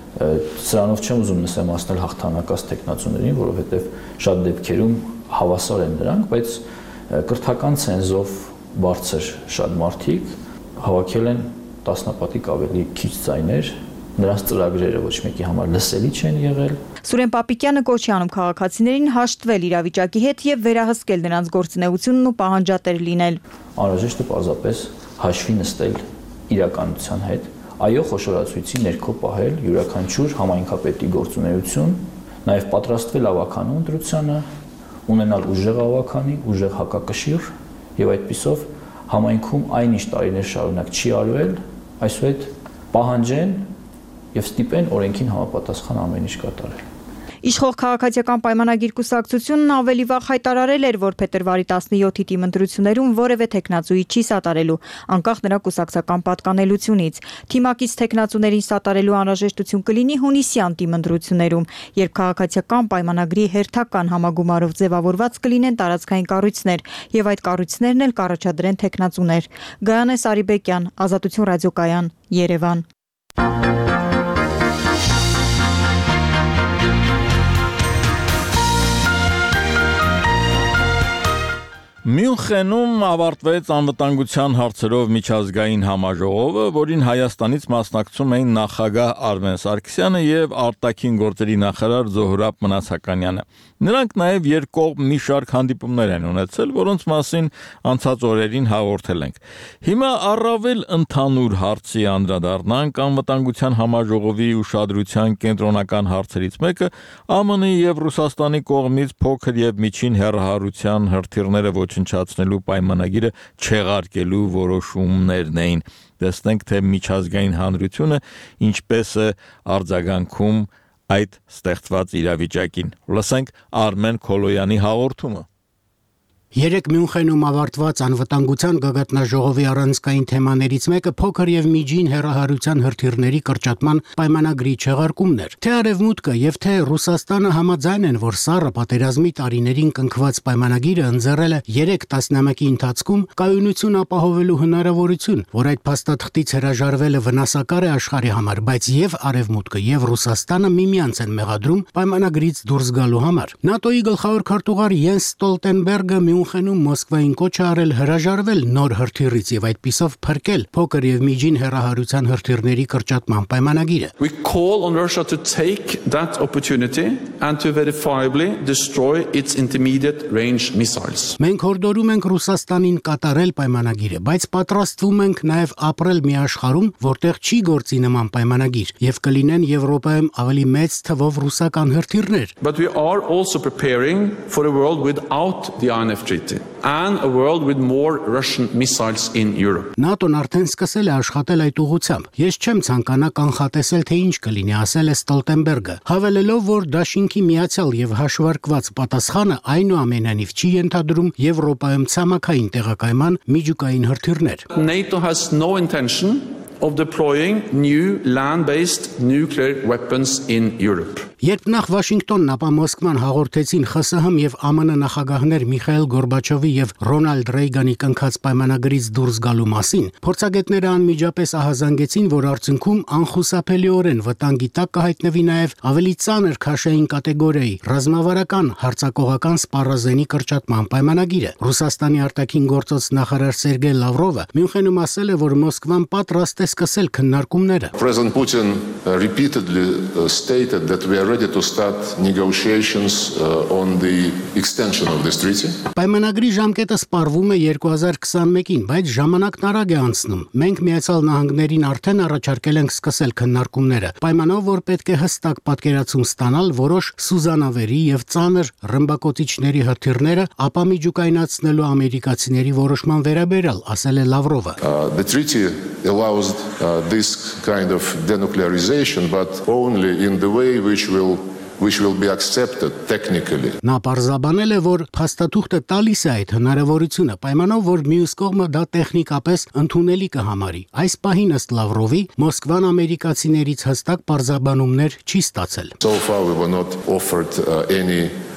Սրանով չեմ ուզում նսեմացնել հաղթանակած տեխնացուներին, որովհետև շատ դեպքերում հավասար են նրանք, բայց կրթական ցենզով բարձր շատ մարդիկ հավաքել են տասնապատիկ ավելի քիչ ձայներ, նրանց ծրագրերը ոչ մեկի համար լսելի չեն եղել։ Սուրեն Պապիկյանը կոչ է անում քաղաքացիներին հաշտվել իրավիճակի հետ եւ վերահսկել նրանց գործունեությունն ու պահանջատեր լինել։ Անհրաժեշտ է պարզապես հաշվի նստել իրականության հետ, այո խոշորացույցի ներքո պահել յուրաքանչյուր համայնքապետի գործունեություն, նաեւ պատրաստվել ավականու ընտրությանը, ունենալ ուժեղ ավականի, ուժեղ հակակշիռ եւ այդպիսով համայնքում այնիշ տարիներ շարունակ չի արվել, այսուհետ պահանջեն եւ ստիպեն օրենքին համապատասխան ամեն ինչ կատարել։ Իշխող քաղաքացիական պայմանագիր կուսակցությունն ավելի վաղ հայտարարել էր, որ փետրվարի տասնյոթի դիմընտրություններում որևէ տեխնացուի չի սատարելու, անկախ նրա կուսակցական պատկանելությունից։ Թիմակից տեխնացուներին սատարելու անհրաժեշտություն կլինի հունիսյան դիմընտրություններում, երբ քաղաքացիական պայմանագրի հերթական համագումարով ձևավորված կլինեն տարածքային կառույցներ, եւ այդ կառույցներն էլ կառաջադրեն տեխնացուներ։ Գայանե Սարիբեկյան, Ազատություն ռադիոկայան, Երևան։ Մյունխենում ավարտվեց անվտանգության հարցերով միջազգային համաժողովը, որին Հայաստանից մասնակցում էին նախագահ Արմեն Սարգսյանը եւ արտաքին գործերի նախարար Զոհրաբ Մնացականյանը։ Նրանք նաեւ երկկողմ մի շարք հանդիպումներ են ունեցել, որոնց մասին անցած օրերին հաղորդել ենք։ Հիմա առավել ընդհանուր հարցի անդրադառնանք անվտանգության համաժողովի ուշադրության կենտրոնական հարցերից մեկը ԱՄՆ -ի եւ Ռուսաստանի կողմից փոքր եւ միջին հեռահարության հրթիռները ոչնչացնելու պայմանագիրը չեղարկելու որոշումներն էին։ Տեսնենք, թե միջազգային հանրությունը ինչպես է արձագանքում այդ ստեղծված իրավիճակին։ Լսենք Արմեն Քոլոյանի հաղորդումը։ Երեք Մյունխենում ավարտված անվտանգության գագաթնաժողովի առանցքային թեմաներից մեկը փոքր եւ միջին հեռահարության հրթիռների կրճատման պայմանագրի չեղարկումն էր։ Թե Արևմուտքը եւ թե Ռուսաստանը համաձայն են, որ սառը պատերազմի տարիներին կնքված պայմանագիրը ընձեռել է երեք տասնամյակի ընթացքում կայունություն ապահովելու հնարավորություն, որ այդ փաստաթղթից հրաժարվելը վնասակար է աշխարհի համար, բայց եւ Արևմուտքը եւ Ռուսաստանը միմյանց են մեղադրում պայմանագրից դուրս գալու համար։ ՆԱՏՕ-ի գլխավոր քարտուղար Յենս Ստոլտենբերգը Մյունխենում Մոսկվային կոչ է արել հրաժարվել նոր հրթիռից եւ այդպիսով փրկել փոքր եւ միջին հեռահարության հրթիռների կրճատման պայմանագիրը։ We call on Russia to take that opportunity and to verifiably destroy its intermediate range missiles. Մենք հորդորում ենք Ռուսաստանին կատարել պայմանագիրը, բայց պատրաստվում ենք նաեւ ապրել մի աշխարհում, որտեղ չի գործի նման պայմանագիր եւ կլինեն Եվրոպայում ավելի մեծ թվով ռուսական հրթիռներ։ But we are also preparing for a world without the I N F Treaty and a world with more Russian missiles in Europe. ՆԱՏՕ-ն արդեն սկսել է աշխատել այդ ուղղությամբ։ Ես չեմ ցանկանա կանխատեսել, թե ինչ կլինի, ասել է Ստոլտենբերգը, հավելելով, որ դաշինքի միացյալ եւ հաշվարկված պատասխանը այնուամենայնիվ չի ենթադրում Եվրոպայում ցամաքային տեղակայման միջուկային հրթիռներ։ NATO has no intention of deploying new land-based nuclear weapons in Europe. Երբ նախ Վաշինգտոնն, ապա Մոսկվան հաղորդեցին Խ S H եւ A M N նախագահներ Միխայել Գորբաչովի եւ Ռոնալդ Ռեյգանի կնքած պայմանագրից դուրս գալու մասին, փորձագետները անմիջապես ահազանգեցին, որ արդյունքում անխուսափելիորեն վտանգի տակ կհայտնվի նաեւ ավելի ծանր քաշային կատեգորիայի ռազմավարական հարձակողական սպառազենի կրճատման պայմանագիրը։ Ռուսաստանի արտաքին գործոց նախարար Սերգեյ Լավրովը Մյունխենում ասել է, որ Մոսկվան պատրաստ է սկսել քննարկումները։ President Putin repeatedly stated that we are ready to start negotiations uh, on the extension of this treaty. Պայմանագրի ժամկետը սպառվում է երկու հազար քսանմեկին, բայց ժամանակն արագ է անցնում։ Մենք Միացյալ Նահանգներին արդեն առաջարկել ենք սկսել քննարկումները, պայմանով, որ պետք է հստակ պատկերացում ստանալ որոշ սուզանավերի եւ ծանր ռմբակոծիչների հրթիռները ապամիջուկայնացնելու ամերիկացիների որոշման վերաբերյալ, ասել է Լավրովը։ Uh, the treaty allows uh, this kind of denuclearization, but only in the way which will which will be accepted technically. Նա պարզաբանել է, որ փաստաթուղթը տալիս է այդ հնարավորությունը, պայմանով, որ մյուս կողմը դա տեխնիկապես ընդունելի կհամարի։ Այս պահին ըստ Լավրովի, Մոսկվան ամերիկացիներից հստակ պարզաբանումներ չի ստացել։ So far we were not offered uh, any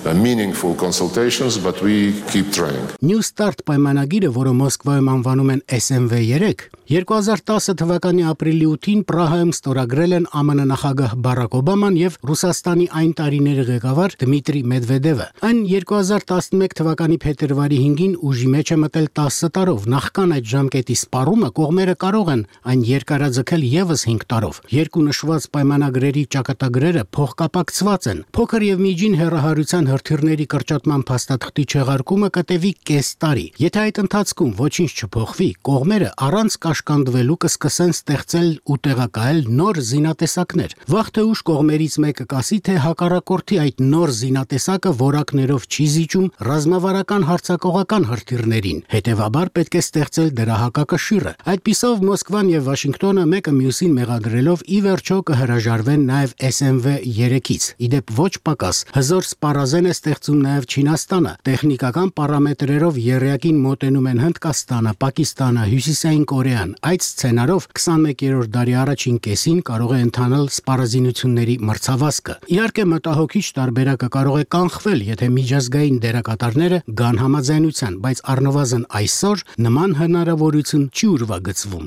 uh, meaningful consultations, but we keep trying. New Start պայմանագիրը, որը Մոսկվայում անվանում են S M V three, երկու հազար տասը թվականի ապրիլի ութին Պրահայում ստորագրել են M M N նախագահ Բարակ Օբաման եւ Ռուսաստանի այն տարիների ղեկավար Դմիտրի Մեդվեդևը։ Այն երկու հազար տասնմեկ թվականի փետրվարի հինգին ուժի մեջ է մտել տասը տարով։ Նախքան այդ ժամկետի սպառումը կողմերը կարող են այն երկարաձգել եւս հինգ տարով։ Երկու նշված պայմանագրերի ճակատագրերը փոխկապակցված են։ Փոքր եւ միջին հեռահարության հրթիռների կրճատման փաստաթղթի չեղարկումը կտևի կես տարի։ Եթե այդ ընթացքում ոչինչ չփոխվի, կողմերը առանց կաշկանդվելու կսկսեն ստեղծել ու տեղակայել նոր զինատեսակներ։ Վաղ թե ուշ կողմերից մեկը կասի, թե հակառակորդի այդ նոր զինատեսակը որակներով չի զիջում ռազմավարական հարձակողական հրթիռներին։ Հետևաբար պետք է ստեղծել դրա հակակշիռը։ Այդպիսով Մոսկվան եւ Վաշինգտոնը մեկը մյուսին մեղադրելով ի վերջո կհրաժարվեն նաեւ S M V three-ից։ Իդեպ ոչ պակաս հզոր սպառազեն է ստեղծում նաեւ Չինաստանը։ Տեխնիկական պարամետրերով եռյակին մոտենում են Հնդկաստանը, Պակիստանը, Հյուսիսային Կորեան։ Այդ սցենարով քսանմեկերորդ դարի առաջին կեսին կարող է ընթանալ սպառազինությունների մրցավազքը։ Իհարկե մտահոգիչ տարբերակը կարող է կանխվել, եթե միջազգային դերակատարները գան համաձայնության, բայց առնվազն այսօր նման հնարավորություն չի ուրվագծվում։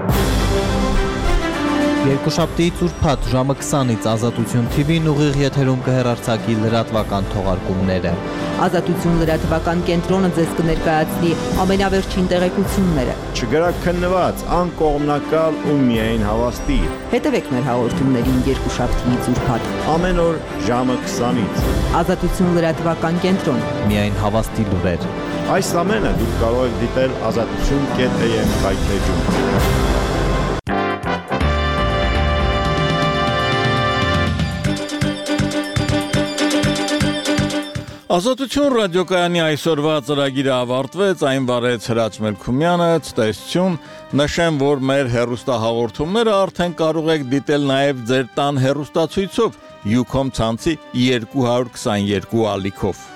Երկուշաբթի ծուրփաթ ժամը քսանից Ազատություն T V-ն ուղիղ եթերում կհեռարձակի լրատվական թողարկումները։ Ազատություն լրատվական կենտրոնը ձեզ կներկայացնի ամենավերջին տեղեկությունները։ Չգրաքննված, անկողմնակալ ու միայն հավաստի։ Հետևեք մեր հաղորդումներին երկուշաբթի ծուրփաթ ամեն օր ժամը քսանից։ Ազատություն լրատվական կենտրոն։ Միայն հավաստի լուրեր։ Այս ամենը դուք կարող եք դիտել ազատություն.am հայթեջում։ Ազատություն ռադիոկայանի այսօրվա ծրագիրը ավարտվեց, այն վարեց Հրաչ Մելքումյանը, ցտեսություն, նշեմ, որ մեր հեռուստահաղորդումները արդեն կարող եք դիտել նաև ձեր տան հեռուստացույցով, Ucom ցանցի երկու հարյուր քսաներկու ալիքով։